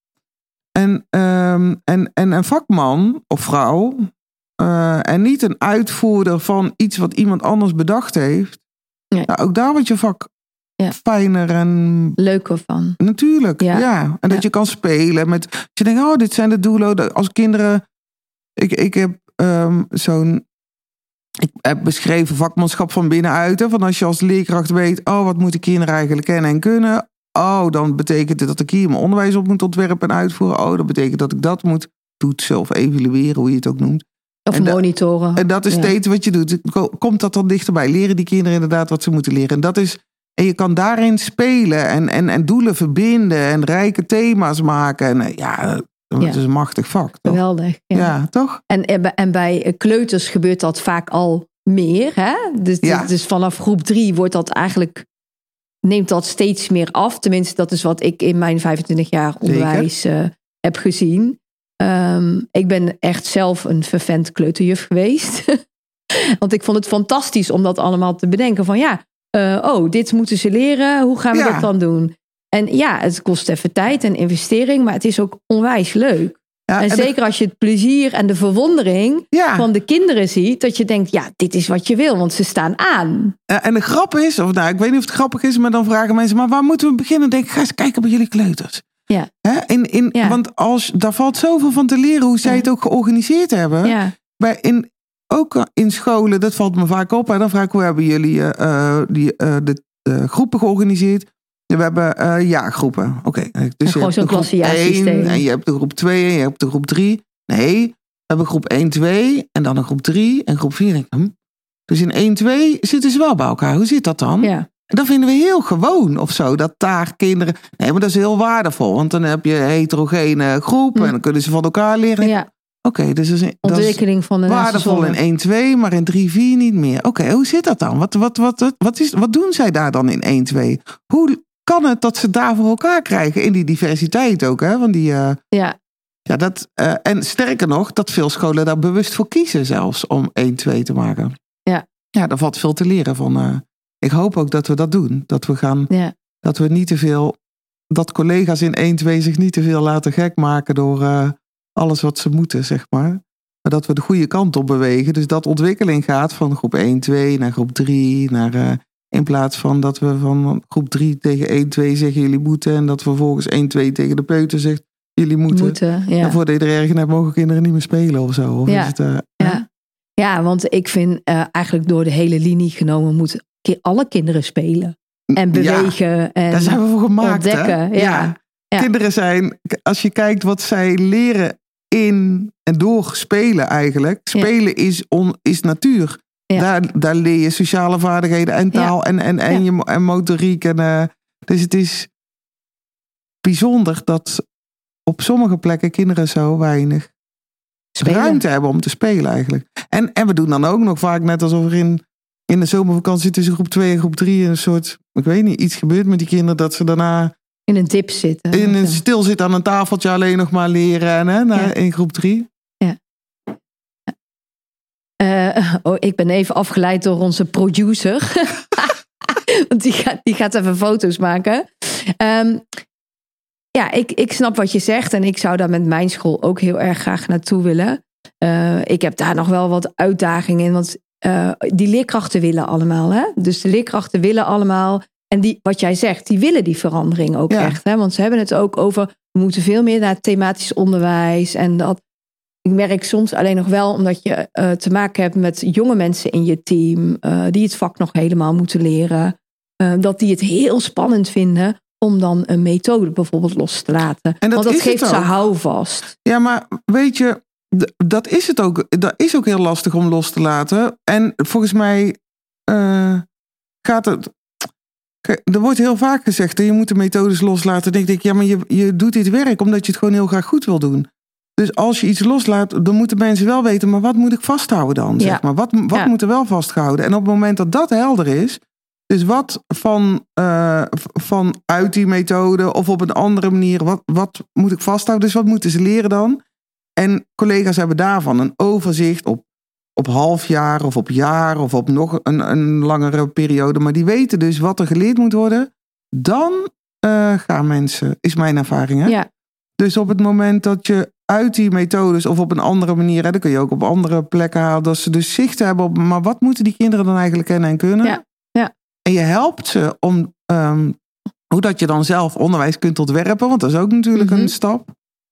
En, um, en, en een vakman of vrouw uh, en niet een uitvoerder van iets wat iemand anders bedacht heeft. Nee. Nou, ook daar wordt je vak ja. fijner en... leuker van. Natuurlijk, ja. ja. En dat ja. je kan spelen met... Dat je denkt, oh, dit zijn de doelen. Als kinderen... Ik, ik heb um, zo'n... ik heb beschreven vakmanschap van binnenuit. Hè, van als je als leerkracht weet, oh, wat moeten kinderen eigenlijk kennen en kunnen? Oh, dan betekent het dat ik hier mijn onderwijs op moet ontwerpen en uitvoeren. Oh, dat betekent dat ik dat moet toetsen of evalueren, hoe je het ook noemt. Of en monitoren. Da- en dat is ja. steeds wat je doet. Komt dat dan dichterbij? Leren die kinderen inderdaad wat ze moeten leren? En dat is, en je kan daarin spelen en, en, en doelen verbinden en rijke thema's maken. En ja, dat ja. is een machtig vak. Toch? Geweldig. Ja, ja toch? En, en bij kleuters gebeurt dat vaak al meer. Hè? Dus, ja. dus vanaf groep drie wordt dat eigenlijk, neemt dat steeds meer af. Tenminste, dat is wat ik in mijn vijfentwintig jaar onderwijs uh, heb gezien. Um, ik ben echt zelf een fervent kleuterjuf geweest. Want ik vond het fantastisch om dat allemaal te bedenken. Van ja, uh, oh, dit moeten ze leren. Hoe gaan we ja. dat dan doen? En ja, het kost even tijd en investering. Maar het is ook onwijs leuk. Ja, en, en zeker de... als je het plezier en de verwondering ja. van de kinderen ziet. Dat je denkt, ja, dit is wat je wil. Want ze staan aan. Uh, en de grap is, of nou, ik weet niet of het grappig is. Maar dan vragen mensen, maar waar moeten we beginnen? Dan denk ik, ga eens kijken bij jullie kleuters. Ja. Hè? In, in, ja. Want als, daar valt zoveel van te leren hoe zij ja. het ook georganiseerd hebben. Ja. Bij in, ook in scholen, dat valt me vaak op. Hè? Dan vraag ik, hoe hebben jullie uh, die, uh, de uh, groepen georganiseerd? We hebben uh, jaargroepen. Oké, okay. Dus je hebt de groep één en je hebt de groep twee en je hebt de groep drie. Nee, we hebben groep één, twee en dan een groep drie en groep vier. Hm. Dus in één, twee zitten ze wel bij elkaar. Hoe zit dat dan? Ja. En dat vinden we heel gewoon of zo. Dat daar kinderen... Nee, maar dat is heel waardevol. Want dan heb je een heterogene groep. Hm. En dan kunnen ze van elkaar leren. Ja. Oké, okay, dus dat is, ontwikkeling dat is van de waardevol in één, twee, maar in drie, vier niet meer. Oké, okay, hoe zit dat dan? Wat, wat, wat, wat, is, wat doen zij daar dan in één, twee? Hoe kan het dat ze daar voor elkaar krijgen? In die diversiteit ook, hè? Want die... Uh, ja. Ja, dat, uh, en sterker nog, dat veel scholen daar bewust voor kiezen zelfs om één, twee te maken. Ja. Ja, daar valt veel te leren van... Uh, Ik hoop ook dat we dat doen. Dat we gaan, ja. dat we niet te veel, dat collega's in één, twee zich niet te veel laten gek maken door uh, alles wat ze moeten, zeg maar. Maar dat we de goede kant op bewegen. Dus dat ontwikkeling gaat van groep één, twee naar groep drie. Naar, uh, in plaats van dat we van groep drie tegen één, twee zeggen jullie moeten. En dat we vervolgens één, twee tegen de peuter zegt jullie moeten. moeten ja. En voordat je er ergens hebt, mogen kinderen niet meer spelen of zo. Of ja. is het, uh, ja. ja, want ik vind uh, eigenlijk door de hele linie genomen moeten alle kinderen spelen en bewegen ja, en daar zijn we voor gemaakt, ontdekken. Hè? Ja. Ja. Ja. Kinderen zijn, als je kijkt wat zij leren in en door spelen eigenlijk. Spelen ja. is, on, is natuur. Ja. Daar, daar leer je sociale vaardigheden en taal ja. en, en, en, ja. je, en motoriek. En, uh, dus het is bijzonder dat op sommige plekken kinderen zo weinig spelen. ruimte hebben om te spelen eigenlijk. En, en we doen dan ook nog vaak net alsof er in In de zomervakantie tussen groep twee en groep drie een soort, ik weet niet, iets gebeurt met die kinderen dat ze daarna in een dip zitten. In een stil zitten aan een tafeltje alleen nog maar leren hè, na, ja. in groep drie. Ja. Uh, oh, ik ben even afgeleid door onze producer. Want die gaat, die gaat even foto's maken. Um, ja, ik, ik snap wat je zegt en ik zou daar met mijn school ook heel erg graag naartoe willen. Uh, ik heb daar nog wel wat uitdagingen in, want Uh, die leerkrachten willen allemaal. Hè? Dus de leerkrachten willen allemaal. En die, wat jij zegt, die willen die verandering ook ja. echt. Hè? Want ze hebben het ook over, we moeten veel meer naar thematisch onderwijs. En dat, ik merk soms alleen nog wel, omdat je uh, te maken hebt met jonge mensen in je team. Uh, die het vak nog helemaal moeten leren. Uh, dat die het heel spannend vinden om dan een methode bijvoorbeeld los te laten. En dat Want dat geeft ze houvast. Ja, maar weet je... Dat is het ook. Dat is ook heel lastig om los te laten. En volgens mij uh, gaat het... Er wordt heel vaak gezegd, je moet de methodes loslaten. Dan denk ik, ja, maar je, je doet dit werk omdat je het gewoon heel graag goed wil doen. Dus als je iets loslaat, dan moeten mensen wel weten, maar wat moet ik vasthouden dan? Zeg ja. maar. Wat, wat ja. moet er wel vastgehouden? En op het moment dat dat helder is, dus wat van, uh, van uit die methode of op een andere manier, wat, wat moet ik vasthouden? Dus wat moeten ze leren dan? En collega's hebben daarvan een overzicht op, op half jaar of op jaar of op nog een, een langere periode. Maar die weten dus wat er geleerd moet worden. Dan uh, gaan mensen, is mijn ervaring. Hè? Ja. Dus op het moment dat je uit die methodes of op een andere manier, hè, dan kun je ook op andere plekken halen, dat ze dus zicht hebben op, maar wat moeten die kinderen dan eigenlijk kennen en kunnen? Ja. Ja. En je helpt ze om, um, hoe dat je dan zelf onderwijs kunt ontwerpen, want dat is ook natuurlijk mm-hmm. een stap.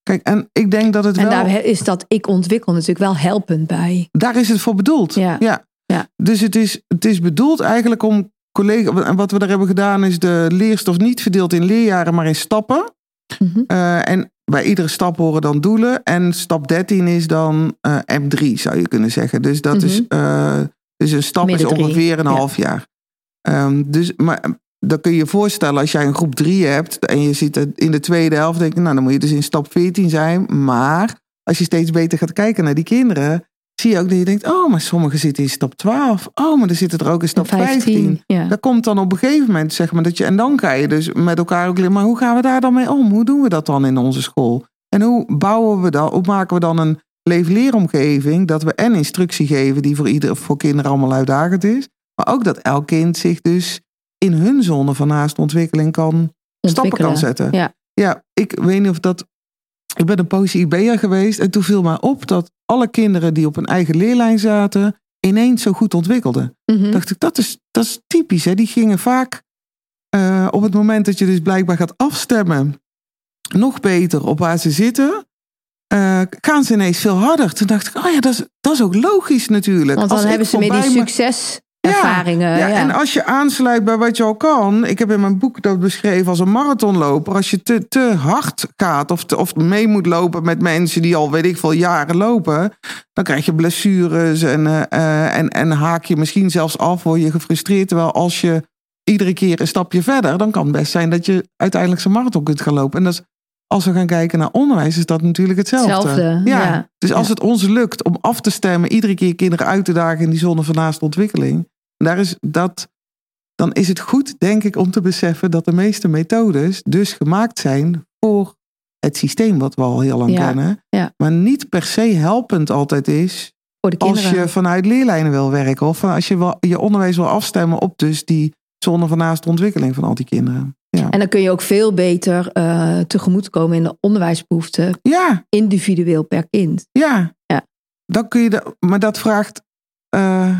Kijk, en ik denk dat het en wel... En daar is dat ik ontwikkel natuurlijk wel helpend bij. Daar is het voor bedoeld. Ja. ja. ja. Dus het is, het is bedoeld eigenlijk om collega's... En wat we daar hebben gedaan is de leerstof niet verdeeld in leerjaren, maar in stappen. Mm-hmm. Uh, en bij iedere stap horen dan doelen. En stap dertien is dan uh, M drie, zou je kunnen zeggen. Dus dat mm-hmm. is... Uh, dus een stap Midden is ongeveer drie. een ja. half jaar. Um, dus, maar dan kun je je voorstellen, als jij een groep drie hebt en je zit in de tweede helft, denk je, nou dan moet je dus in stap veertien zijn. Maar als je steeds beter gaat kijken naar die kinderen, zie je ook dat je denkt, oh, maar sommigen zitten in stap twaalf. Oh, maar er zitten er ook in stap vijftien. vijftien. Ja. Dat komt dan op een gegeven moment, zeg maar, dat je, en dan ga je dus met elkaar ook leren, maar hoe gaan we daar dan mee om? Hoe doen we dat dan in onze school? En hoe bouwen we dan, hoe maken we dan een leef-leeromgeving, dat we en instructie geven die voor ieder, voor kinderen allemaal uitdagend is, maar ook dat elk kind zich dus in hun zone van naaste ontwikkeling kan stappen kan zetten. Ja. ja, ik weet niet of dat... Ik ben een poosje I B'er geweest en toen viel mij op dat alle kinderen die op een eigen leerlijn zaten ineens zo goed ontwikkelden. Mm-hmm. Dacht ik, dat is, dat is typisch. Hè? Die gingen vaak uh, op het moment dat je dus blijkbaar gaat afstemmen nog beter op waar ze zitten, uh, gaan ze ineens veel harder. Toen dacht ik, oh ja, dat is, dat is ook logisch natuurlijk. Want dan als hebben ze meer die me... succes... Ervaringen, ja, ja, ja. En als je aansluit bij wat je al kan. Ik heb in mijn boek dat beschreven als een marathonloper. Als je te, te hard gaat of, te, of mee moet lopen met mensen die al weet ik veel jaren lopen. Dan krijg je blessures en, uh, en, en haak je misschien zelfs af. Word je gefrustreerd. Terwijl als je iedere keer een stapje verder. Dan kan het best zijn dat je uiteindelijk zo'n marathon kunt gaan lopen. En dat is, als we gaan kijken naar onderwijs is dat natuurlijk hetzelfde. Hetzelfde, ja. ja. Dus als ja. het ons lukt om af te stemmen. Iedere keer kinderen uit te dagen in die zone van naaste ontwikkeling. Daar is dat, dan is het goed, denk ik, om te beseffen dat de meeste methodes dus gemaakt zijn voor het systeem wat we al heel lang ja, kennen. Ja. Maar niet per se helpend altijd is voor de als je vanuit leerlijnen wil werken. Of als je wel, je onderwijs wil afstemmen op dus die zone van naaste ontwikkeling van al die kinderen. Ja. En dan kun je ook veel beter uh, tegemoetkomen in de onderwijsbehoeften. Ja. Individueel per kind. Ja. ja. Dan kun je de, maar dat vraagt... Uh,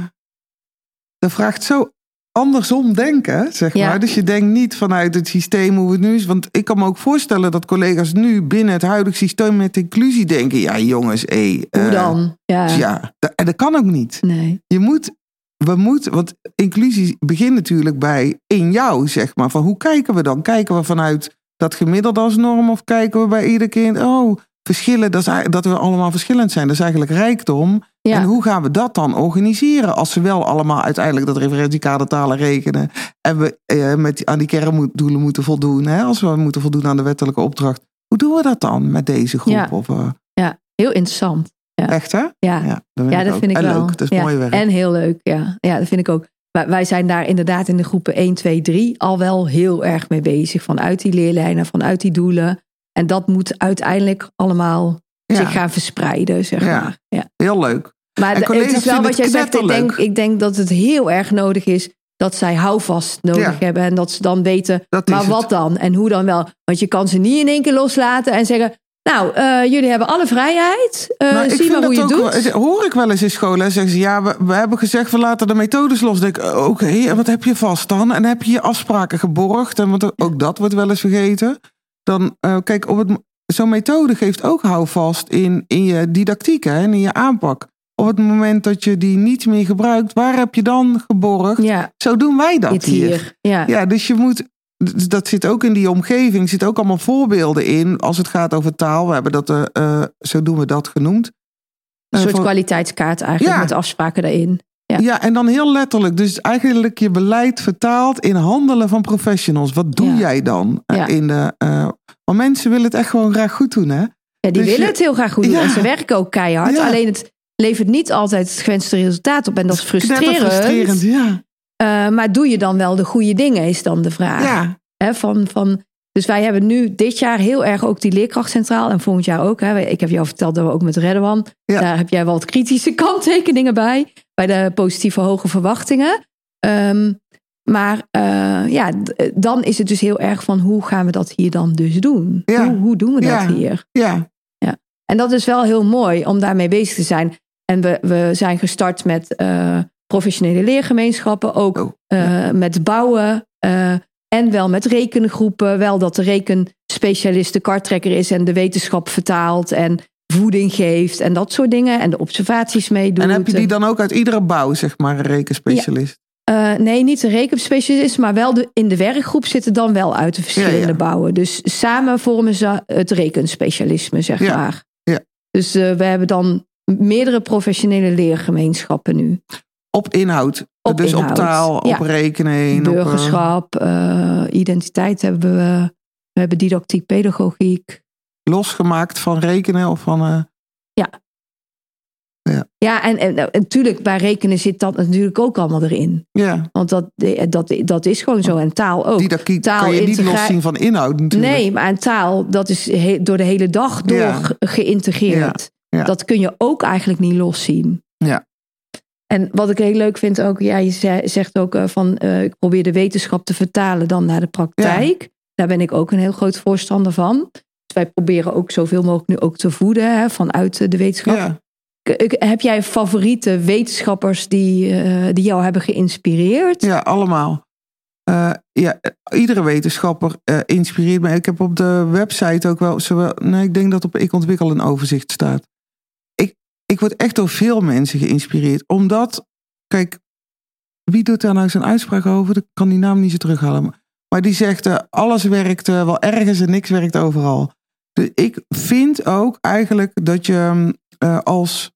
Dat vraagt zo andersom denken, zeg maar. Ja. Dus je denkt niet vanuit het systeem hoe het nu is. Want ik kan me ook voorstellen dat collega's nu binnen het huidige systeem met inclusie denken. Ja, jongens, hé. Hoe uh, dan? Ja. ja. En dat kan ook niet. Nee. Je moet, we moeten, want inclusie begint natuurlijk bij in jou, zeg maar. Van hoe kijken we dan? Kijken we vanuit dat gemiddelde als norm of kijken we bij ieder kind? Oh, verschillen, dat, is, dat we allemaal verschillend zijn. Dat is eigenlijk rijkdom. Ja. En hoe gaan we dat dan organiseren als ze wel allemaal uiteindelijk dat referentiekader talen rekenen en we eh, met, aan die kerndoelen moeten voldoen, hè? Als we moeten voldoen aan de wettelijke opdracht. Hoe doen we dat dan met deze groep? Ja, of, uh... ja heel interessant. Ja. Echt hè? Ja, ja, dat, ja, dat ik vind ik en wel. leuk, dat is ja. mooi werk. En heel leuk, ja. Ja, dat vind ik ook. Wij, wij zijn daar inderdaad in de groepen één, twee, drie al wel heel erg mee bezig. Vanuit die leerlijnen, vanuit die doelen. En dat moet uiteindelijk allemaal ja. zich gaan verspreiden, zeg ja. maar. Ja. Heel leuk. Maar het is wel wat jij zegt, ik denk, ik denk dat het heel erg nodig is dat zij houvast nodig ja. hebben. En dat ze dan weten, maar wat het. dan? En hoe dan wel? Want je kan ze niet in één keer loslaten en zeggen, nou, uh, jullie hebben alle vrijheid. Uh, nou, zie maar hoe je het doet. Wel, hoor ik wel eens in scholen. En zeggen ze, ja, we, we hebben gezegd, we laten de methodes los. Dan denk ik, oké, okay, en wat heb je vast dan? En heb je je afspraken geborgd? En want ook dat wordt wel eens vergeten. Dan, uh, kijk, op het, zo'n methode geeft ook houvast in, in je didactiek hè, en in je aanpak. Op het moment dat je die niet meer gebruikt, waar heb je dan geborgd? Ja. Zo doen wij dat hier. hier. Ja. ja, dus je moet, dat zit ook in die omgeving, er zitten ook allemaal voorbeelden in. Als het gaat over taal, we hebben dat, uh, uh, zo doen we dat genoemd. Een soort uh, kwaliteitskaart eigenlijk ja. met afspraken daarin. Ja. ja, en dan heel letterlijk. Dus eigenlijk je beleid vertaald in handelen van professionals. Wat doe ja. jij dan? Ja. In de, uh, maar mensen willen het echt gewoon graag goed doen, hè? Ja, die dus willen je, het heel graag goed doen. Ja. En ze werken ook keihard. Ja. Alleen het levert niet altijd het gewenste resultaat op. En dat is frustrerend. frustrerend ja. uh, maar doe je dan wel de goede dingen, is dan de vraag. Ja. He, van, van, dus wij hebben nu dit jaar heel erg ook die leerkracht centraal. En volgend jaar ook. Hè. Ik heb jou verteld dat we ook met Redderwan. Ja. Daar heb jij wel wat kritische kanttekeningen bij. Bij de positieve hoge verwachtingen. Um, maar uh, ja, d- dan is het dus heel erg van hoe gaan we dat hier dan dus doen? Ja. Hoe, hoe doen we dat ja. hier? Ja. Ja. En dat is wel heel mooi om daarmee bezig te zijn. En we, we zijn gestart met uh, professionele leergemeenschappen. Ook oh. uh, ja. met bouwen. Uh, en wel met rekengroepen. Wel dat de specialist de karttrekker is en de wetenschap vertaalt en voeding geeft en dat soort dingen. En de observaties meedoet. En heb je die dan ook uit iedere bouw, zeg maar, een rekenspecialist? Ja. Uh, nee, niet een rekenspecialist, maar wel de, in de werkgroep zitten dan wel uit de verschillende ja, ja. bouwen. Dus samen vormen ze het rekenspecialisme, zeg ja. maar. Ja. Dus uh, we hebben dan meerdere professionele leergemeenschappen nu. Op inhoud. Op dus inhoud. op taal, ja. op rekenen. Burgerschap, op, uh, identiteit hebben we. We hebben didactiek, pedagogiek. Losgemaakt van rekenen of van... Uh... Ja. Ja, ja en, en, en natuurlijk bij rekenen zit dat natuurlijk ook allemaal erin. Ja. Want dat, dat, dat is gewoon zo. En taal ook. Didactiek taal kan je niet integra- loszien van inhoud natuurlijk. Nee, maar een taal, dat is he- door de hele dag door ja. ge- geïntegreerd. Ja. Ja. Dat kun je ook eigenlijk niet loszien. Ja. En wat ik heel leuk vind ook, ja, je zegt ook uh, van uh, ik probeer de wetenschap te vertalen dan naar de praktijk. Ja. Daar ben ik ook een heel groot voorstander van. Dus wij proberen ook zoveel mogelijk nu ook te voeden hè, vanuit de wetenschap. Ja. Heb jij favoriete wetenschappers die, uh, die jou hebben geïnspireerd? Ja, allemaal. Uh, ja, iedere wetenschapper uh, inspireert me. Ik heb op de website ook wel... Zowel, nee, ik denk dat op Ik Ontwikkel een overzicht staat. Ik, ik word echt door veel mensen geïnspireerd. Omdat, kijk, wie doet daar nou zijn uitspraak over? Ik kan die naam niet zo terughalen. Maar die zegt, uh, alles werkt uh, wel ergens en niks werkt overal. Dus ik vind ook eigenlijk dat je uh, als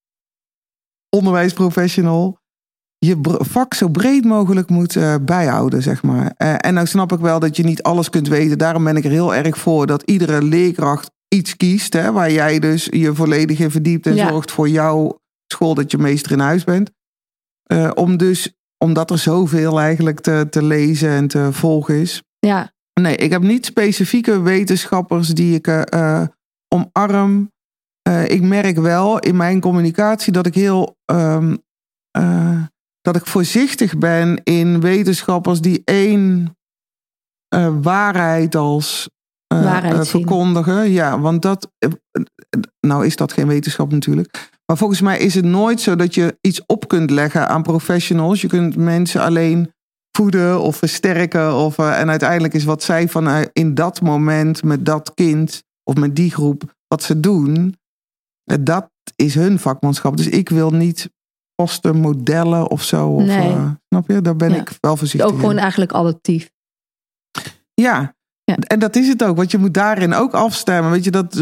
onderwijsprofessional je vak zo breed mogelijk moet uh, bijhouden, zeg maar. Uh, en nou snap ik wel dat je niet alles kunt weten. Daarom ben ik er heel erg voor dat iedere leerkracht iets kiest, hè, waar jij dus je volledig in verdiept en ja. zorgt voor jouw school dat je meester in huis bent. Uh, om dus, omdat er zoveel eigenlijk te, te lezen en te volgen is. Ja. Nee, ik heb niet specifieke wetenschappers die ik uh, omarm. Uh, ik merk wel in mijn communicatie dat ik heel um, uh, dat ik voorzichtig ben in wetenschappers die één uh, waarheid als uh, waarheid uh, verkondigen. Ja, want dat, uh, nou is dat geen wetenschap natuurlijk. Maar volgens mij is het nooit zo dat je iets op kunt leggen aan professionals. Je kunt mensen alleen voeden of versterken. Of, uh, en uiteindelijk is wat zij van uh, in dat moment met dat kind of met die groep wat ze doen, dat is hun vakmanschap. Dus ik wil niet vaste modellen of zo. Of, nee. uh, snap je? Daar ben ja. ik wel voorzichtig ook gewoon in. eigenlijk adaptief. Ja. ja, en dat is het ook. Want je moet daarin ook afstemmen. Weet je, dat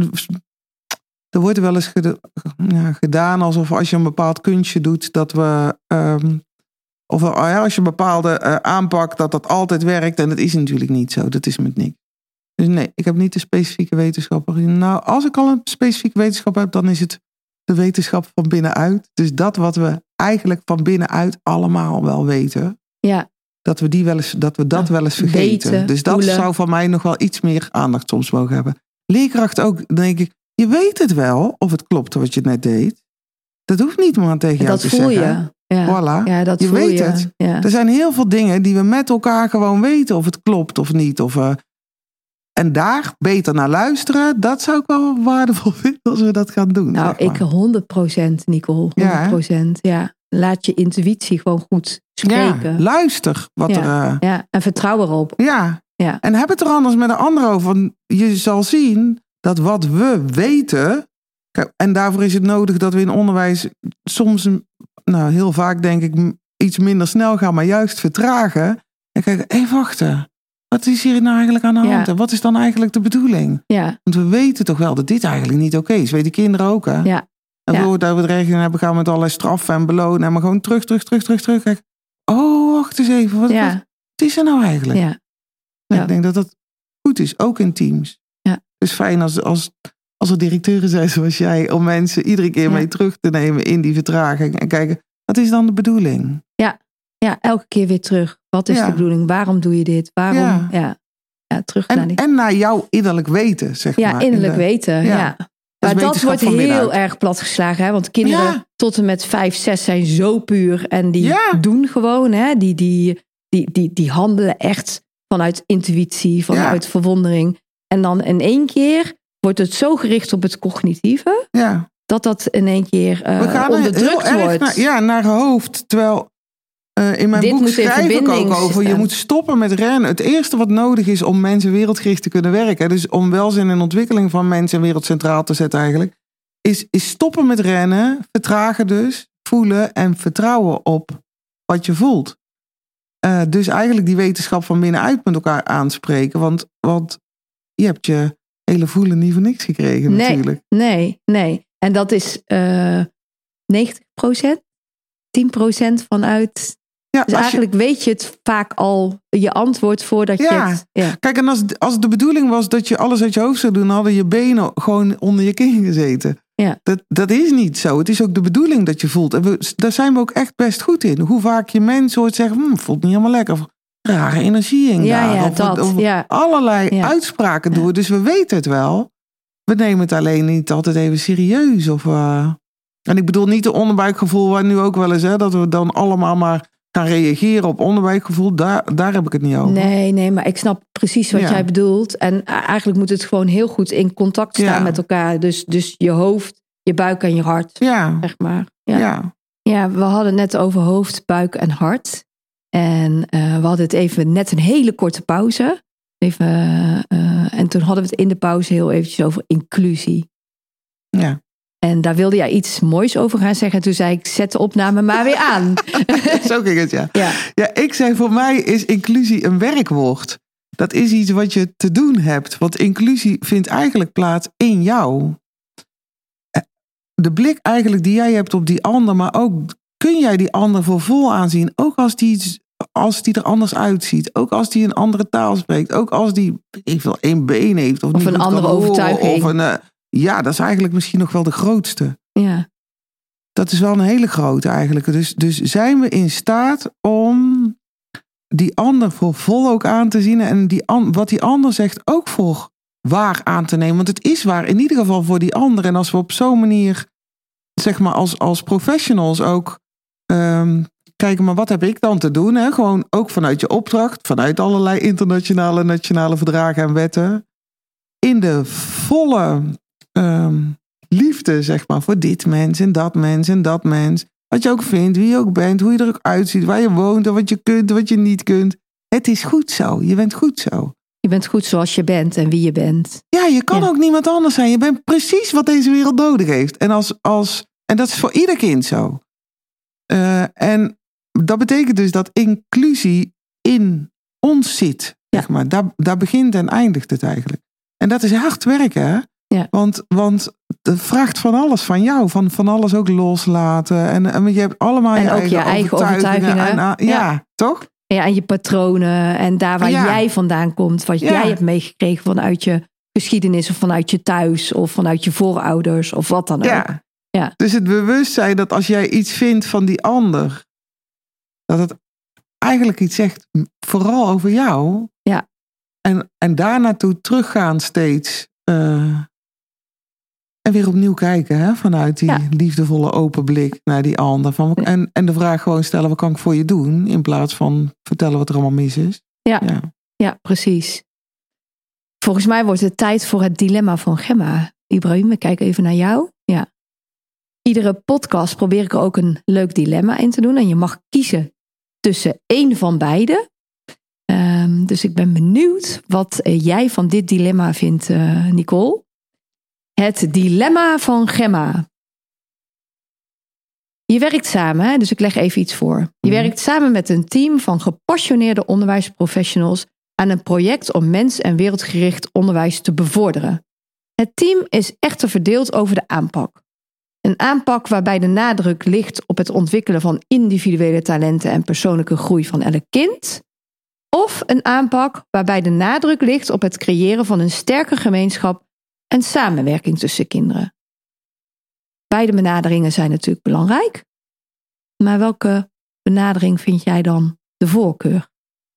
er wordt wel eens geda- ja, gedaan alsof als je een bepaald kunstje doet, dat we um, of ja, als je een bepaalde uh, aanpak, dat dat altijd werkt. En dat is natuurlijk niet zo. Dat is met niks. Dus nee, ik heb niet de specifieke wetenschapper. Nou, als ik al een specifieke wetenschap heb, dan is het de wetenschap van binnenuit. Dus dat wat we eigenlijk van binnenuit allemaal wel weten. Ja. Dat we, die wel eens, dat, we dat ja, wel eens vergeten. Weten, dus dat voelen. Zou van mij nog wel iets meer aandacht soms mogen hebben. Leerkracht ook, denk ik, je weet het wel of het klopt wat je net deed. Dat hoeft niet meer aan tegen jou dat te voel zeggen. Je. Ja. Voilà. Ja, dat je voel weet je. het. Ja. Er zijn heel veel dingen die we met elkaar gewoon weten of het klopt of niet. Of, uh, en daar beter naar luisteren, dat zou ik wel waardevol vinden als we dat gaan doen. Nou, zeg maar. ik honderd procent, Nicole. honderd procent, ja. ja. Laat je intuïtie gewoon goed spreken. Ja, luister wat ja. er... Uh, ja, en vertrouw erop. Ja. ja, en heb het er anders met een ander over. Want je zal zien dat wat we weten... En daarvoor is het nodig dat we in onderwijs soms, nou heel vaak denk ik, iets minder snel gaan, maar juist vertragen. En kijken, hé wachten, wat is hier nou eigenlijk aan de hand? Ja. En wat is dan eigenlijk de bedoeling? Ja. Want we weten toch wel dat dit eigenlijk niet oké is. Weten kinderen ook, hè? Ja. En ja. voordat we het rekening hebben, gaan we met allerlei straffen en belonen. En maar gewoon terug, terug, terug, terug, terug. Kijk, oh, wacht eens even. Wat, ja. wat is er nou eigenlijk? Ja. Nou, Ja. ik denk dat dat goed is, ook in teams. Ja. Het is fijn als... als Als er directeuren zijn zoals jij, om mensen iedere keer ja. mee terug te nemen in die vertraging. En kijken, wat is dan de bedoeling? Ja, ja elke keer weer terug. Wat is ja. de bedoeling? Waarom doe je dit? Waarom? Ja, ja. ja terug en, naar die... en naar jouw innerlijk weten, zeg ja, maar. Ja, innerlijk in de... weten, ja. ja. Dat maar dat wordt heel erg platgeslagen. Hè? Want kinderen ja. tot en met vijf, zes zijn zo puur. En die ja. doen gewoon. Hè? Die, die, die, die, die handelen echt vanuit intuïtie, vanuit ja. verwondering. En dan in één keer... wordt het zo gericht op het cognitieve, ja. dat dat in één keer uh, We gaan onderdrukt heel wordt. Erg naar, ja, naar hoofd. Terwijl Uh, in mijn Dit boek schrijf ik ook over, je staan. moet stoppen met rennen. Het eerste wat nodig is om mensen wereldgericht te kunnen werken, dus om welzijn en ontwikkeling van mensen en wereld centraal te zetten eigenlijk, is, is stoppen met rennen, vertragen dus, voelen en vertrouwen op wat je voelt. Uh, dus eigenlijk die wetenschap van binnenuit met elkaar aanspreken, want, want je hebt je hele voelen niet voor niks gekregen nee, natuurlijk. Nee, nee. En dat is uh, negentig procent, tien procent vanuit... Ja, dus eigenlijk je, weet je het vaak al, je antwoord voordat ja. je het... Ja. Kijk, en als, als de bedoeling was dat je alles uit je hoofd zou doen, hadden je benen gewoon onder je kin gezeten. Ja. Dat, dat is niet zo. Het is ook de bedoeling dat je voelt. En we, daar zijn we ook echt best goed in. Hoe vaak je mensen hoort zeggen, hm, voelt niet helemaal lekker. Of rare energie in ja, daar. Ja, of, dat, of ja. allerlei ja. uitspraken doen. Ja. Dus we weten het wel. We nemen het alleen niet altijd even serieus. Of, uh... En ik bedoel niet de onderbuikgevoel waar nu ook wel eens, hè, dat we dan allemaal maar gaan reageren op onderbuikgevoel. Daar, daar heb ik het niet over. Nee, nee, maar ik snap precies wat ja. jij bedoelt. En eigenlijk moet het gewoon heel goed in contact staan ja. met elkaar. Dus, dus je hoofd, je buik en je hart. Ja. Zeg maar. Ja. Ja. ja, we hadden het net over hoofd, buik en hart. En uh, we hadden het even net een hele korte pauze. Even, uh, en toen hadden we het in de pauze heel eventjes over inclusie. Ja. En daar wilde jij iets moois over gaan zeggen. Toen zei ik, zet de opname maar weer aan. Zo ging het, ja. ja. Ja, ik zei, voor mij is inclusie een werkwoord. Dat is iets wat je te doen hebt. Want inclusie vindt eigenlijk plaats in jou. De blik eigenlijk die jij hebt op die ander, maar ook kun jij die ander voor vol aanzien. Ook als die, als die er anders uitziet. Ook als die een andere taal spreekt. Ook als die even één been heeft. Of, of niet een andere overtuiging. Of een, uh, ja, dat is eigenlijk misschien nog wel de grootste. Ja. Dat is wel een hele grote eigenlijk. Dus, dus zijn we in staat om die ander voor vol ook aan te zien. En die, wat die ander zegt ook voor waar aan te nemen. Want het is waar, in ieder geval voor die ander. En als we op zo'n manier, zeg maar als, als professionals ook um, kijken, maar wat heb ik dan te doen? Hè? Gewoon ook vanuit je opdracht, vanuit allerlei internationale, nationale verdragen en wetten. In de volle um, liefde, zeg maar, voor dit mens en dat mens en dat mens. Wat je ook vindt, wie je ook bent, hoe je er ook uitziet, waar je woont en wat je kunt en wat je niet kunt. Het is goed zo, je bent goed zo. Je bent goed zoals je bent en wie je bent. Ja, je kan ja. ook niemand anders zijn. Je bent precies wat deze wereld nodig heeft. En, als, als, en dat is voor ieder kind zo. Uh, en dat betekent dus dat inclusie in ons zit. Ja. Zeg maar. daar, daar begint en eindigt het eigenlijk. En dat is hard werken, hè? Ja. Want, want het vraagt van alles van jou. Van, van alles ook loslaten. En, en je hebt allemaal en je ook eigen, je eigen overtuigingen. overtuigingen. En, uh, ja, ja, toch? Ja, en je patronen en daar waar ja. jij vandaan komt. Wat ja. jij hebt meegekregen vanuit je geschiedenis of vanuit je thuis of vanuit je voorouders of wat dan ook. Ja. Ja. Dus het bewustzijn dat als jij iets vindt van die ander, dat het eigenlijk iets zegt vooral over jou. Ja. En, en daar naartoe teruggaan steeds. Uh, en weer opnieuw kijken, hè, vanuit die ja. liefdevolle open blik naar die ander. Van, en, en de vraag gewoon stellen, wat kan ik voor je doen? In plaats van vertellen wat er allemaal mis is. Ja, ja. ja precies. Volgens mij wordt het tijd voor het dilemma van Gemma. Ibrahim, ik kijk even naar jou. Ja. Iedere podcast probeer ik er ook een leuk dilemma in te doen. En je mag kiezen tussen één van beide. Um, dus ik ben benieuwd wat uh, jij van dit dilemma vindt, uh, Nicole. Het dilemma van Gemma. Je werkt samen, hè? Dus ik leg even iets voor. Je mm. werkt samen met een team van gepassioneerde onderwijsprofessionals aan een project om mens- en wereldgericht onderwijs te bevorderen. Het team is echter verdeeld over de aanpak. Een aanpak waarbij de nadruk ligt op het ontwikkelen van individuele talenten en persoonlijke groei van elk kind. Of een aanpak waarbij de nadruk ligt op het creëren van een sterke gemeenschap en samenwerking tussen kinderen. Beide benaderingen zijn natuurlijk belangrijk. Maar welke benadering vind jij dan de voorkeur?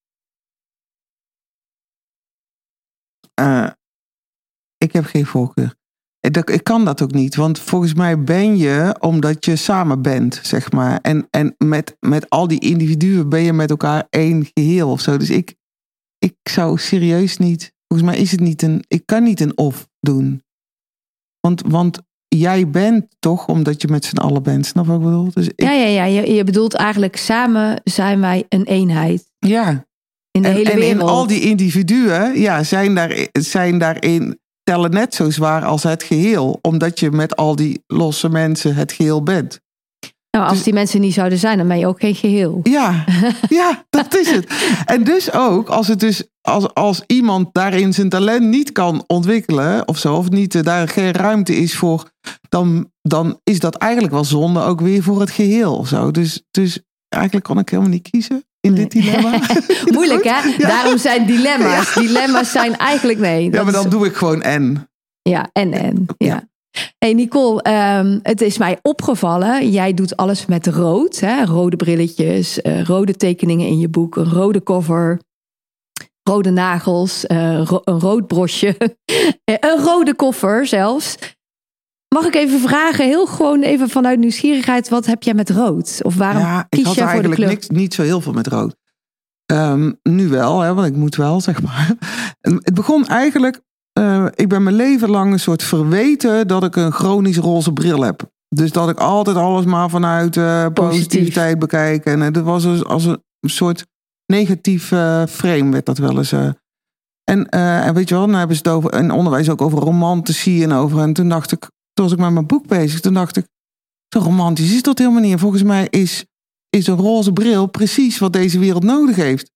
Uh, ik heb geen voorkeur. Ik kan dat ook niet, want volgens mij ben je omdat je samen bent, zeg maar. En, en met, met al die individuen ben je met elkaar één geheel of zo. Dus ik, ik zou serieus niet, volgens mij is het niet een, ik kan niet een of doen. Want, want jij bent toch omdat je met z'n allen bent. Snap je wat ik bedoel? Dus ik, ja, ja, ja. Je, je bedoelt eigenlijk samen zijn wij een eenheid. Ja. In de en, hele en wereld. in al die individuen ja, zijn, daar, zijn daarin tellen net zo zwaar als het geheel. Omdat je met al die losse mensen het geheel bent. Nou, als dus, die mensen niet zouden zijn, dan ben je ook geen geheel. Ja, ja, dat is het. En dus ook, als, het dus, als, als iemand daarin zijn talent niet kan ontwikkelen of zo, of niet, daar geen ruimte is voor, dan, dan is dat eigenlijk wel zonde ook weer voor het geheel. Of zo. Dus, dus eigenlijk kon ik helemaal niet kiezen in dit dilemma. Moeilijk, hè? Ja. Daarom zijn dilemma's. Ja. Dilemma's zijn eigenlijk nee. Ja, maar dan is... doe ik gewoon en. Ja, en en. Ja. ja. Hey Nicole, um, het is mij opgevallen. Jij doet alles met rood. Hè? Rode brilletjes, uh, rode tekeningen in je boek, een rode cover, rode nagels, uh, ro- een rood brosje, een rode koffer zelfs. Mag ik even vragen, heel gewoon even vanuit nieuwsgierigheid, wat heb jij met rood? Of waarom ja, kies jij voor de kleur? Ik had niks, niet zo heel veel met rood. Um, nu wel, hè, want ik moet wel, zeg maar. Het begon eigenlijk... Uh, ik ben mijn leven lang een soort verweten dat ik een chronisch roze bril heb. Dus dat ik altijd alles maar vanuit uh, positiviteit bekijk. En uh, dat was dus als een soort negatief uh, frame werd dat wel eens. Uh. En, uh, en weet je wel, dan hebben ze het over, in onderwijs ook over romantici en over. En toen dacht ik, toen was ik met mijn boek bezig, toen dacht ik, zo romantisch is dat helemaal niet. En volgens mij is, is een roze bril precies wat deze wereld nodig heeft.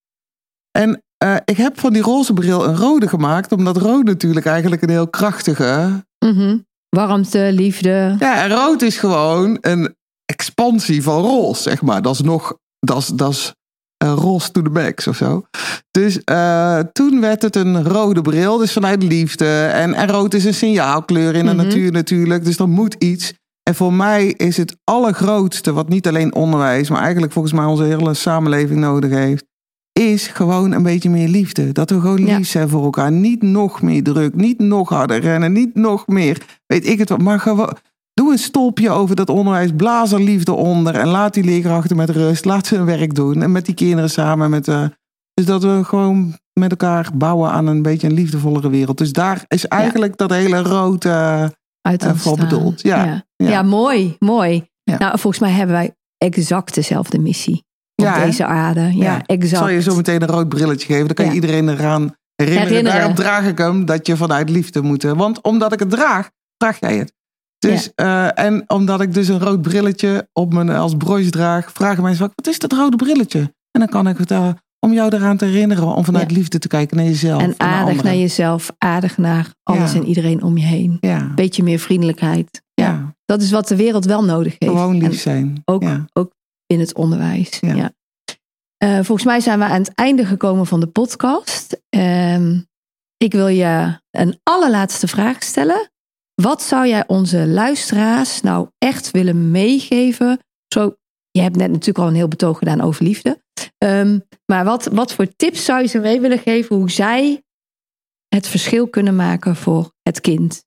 En Uh, ik heb van die roze bril een rode gemaakt, omdat rood natuurlijk eigenlijk een heel krachtige... Mm-hmm. Warmte, liefde. Ja, en rood is gewoon een expansie van roze, zeg maar. Dat is nog, dat is, dat is uh, roze to the max of zo. Dus uh, toen werd het een rode bril, dus vanuit liefde. En, en rood is een signaalkleur in de mm-hmm. natuur natuurlijk, dus dat moet iets. En voor mij is het allergrootste, wat niet alleen onderwijs, maar eigenlijk volgens mij onze hele samenleving nodig heeft, is gewoon een beetje meer liefde. Dat we gewoon lief zijn voor elkaar. Niet nog meer druk, niet nog harder rennen, niet nog meer, weet ik het wat. Maar gewoon, doe een stolpje over dat onderwijs, blaas er liefde onder en laat die leerkrachten met rust, laat ze hun werk doen en met die kinderen samen. Met, uh, dus dat we gewoon met elkaar bouwen aan een beetje een liefdevollere wereld. Dus daar is eigenlijk ja. dat hele rood uh, uh, voor bedoeld. Ja, ja. Ja. ja mooi, mooi. Ja. Nou, volgens mij hebben wij exact dezelfde missie. Op ja, deze aarde, ja, ja, exact. Ik zal je zo meteen een rood brilletje geven. Dan kan ja. je iedereen eraan herinneren. herinneren. Daarom draag ik hem dat je vanuit liefde moet. Want omdat ik het draag, draag jij het. Dus, ja. uh, en omdat ik dus een rood brilletje op mijn, als broche draag, vragen mensen vaak, wat is dat rode brilletje? En dan kan ik vertellen, om jou eraan te herinneren, om vanuit ja. liefde te kijken naar jezelf. En aardig naar, naar jezelf, aardig naar alles ja. en iedereen om je heen. Ja. Beetje meer vriendelijkheid. Ja. Ja. Dat is wat de wereld wel nodig heeft. Gewoon lief en zijn. Ook, ja. ook in het onderwijs. Ja. Ja. Uh, volgens mij zijn we aan het einde gekomen van de podcast. Uh, ik wil je een allerlaatste vraag stellen. Wat zou jij onze luisteraars nou echt willen meegeven? Zo, je hebt net natuurlijk al een heel betoog gedaan over liefde. Um, maar wat, wat voor tips zou je ze mee willen geven hoe zij het verschil kunnen maken voor het kind?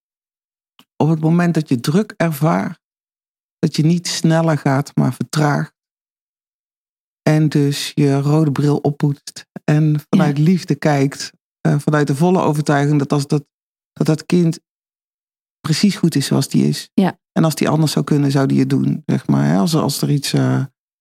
Op het moment dat je druk ervaart, dat je niet sneller gaat, maar vertraagt. En dus je rode bril oppoetst en vanuit ja. liefde kijkt. Uh, vanuit de volle overtuiging dat als dat, dat dat kind precies goed is zoals die is. Ja. En als die anders zou kunnen, zou die het doen. Zeg maar, hè? Als, als er iets... Uh...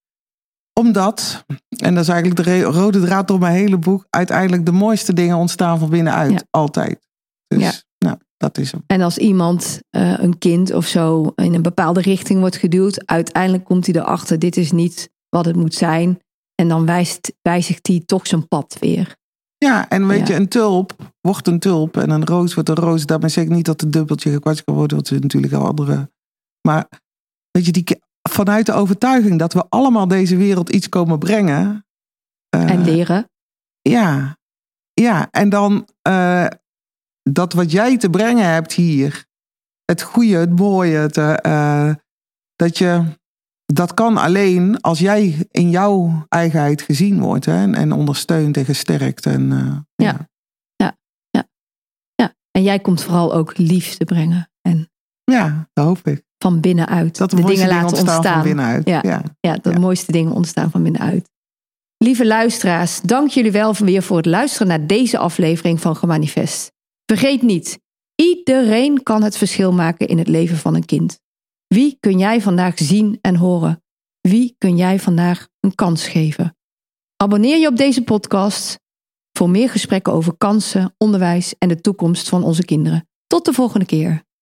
Omdat, en dat is eigenlijk de re- rode draad door mijn hele boek, uiteindelijk de mooiste dingen ontstaan van binnenuit. Ja. Altijd. Dus ja. nou, dat is hem. En als iemand, uh, een kind of zo, in een bepaalde richting wordt geduwd, uiteindelijk komt hij erachter, dit is niet wat het moet zijn. En dan wijst, wijzigt hij toch zijn pad weer. Ja, en weet ja. je, een tulp wordt een tulp en een roos wordt een roos. Daarmee zeg ik niet dat een dubbeltje gekwatst kan worden, want er zijn natuurlijk al andere. Maar weet je, die, vanuit de overtuiging dat we allemaal deze wereld iets komen brengen. Uh, en leren. Ja, ja. En dan uh, dat wat jij te brengen hebt hier, het goede, het mooie, het, uh, dat je... Dat kan alleen als jij in jouw eigenheid gezien wordt. Hè? En, en ondersteund en gesterkt. En, uh, ja. Ja. Ja. Ja. Ja. En jij komt vooral ook liefde brengen. En ja, dat hoop ik. Van binnenuit. Dat de, de dingen dingen laten ontstaan. ontstaan. Van binnenuit. Ja, ja. ja de ja. mooiste dingen ontstaan van binnenuit. Lieve luisteraars, dank jullie wel weer voor het luisteren naar deze aflevering van Gemanifest. Vergeet niet, Iedereen kan het verschil maken in het leven van een kind. Wie kun jij vandaag zien en horen? Wie kun jij vandaag een kans geven? Abonneer je op deze podcast voor meer gesprekken over kansen, onderwijs en de toekomst van onze kinderen. Tot de volgende keer.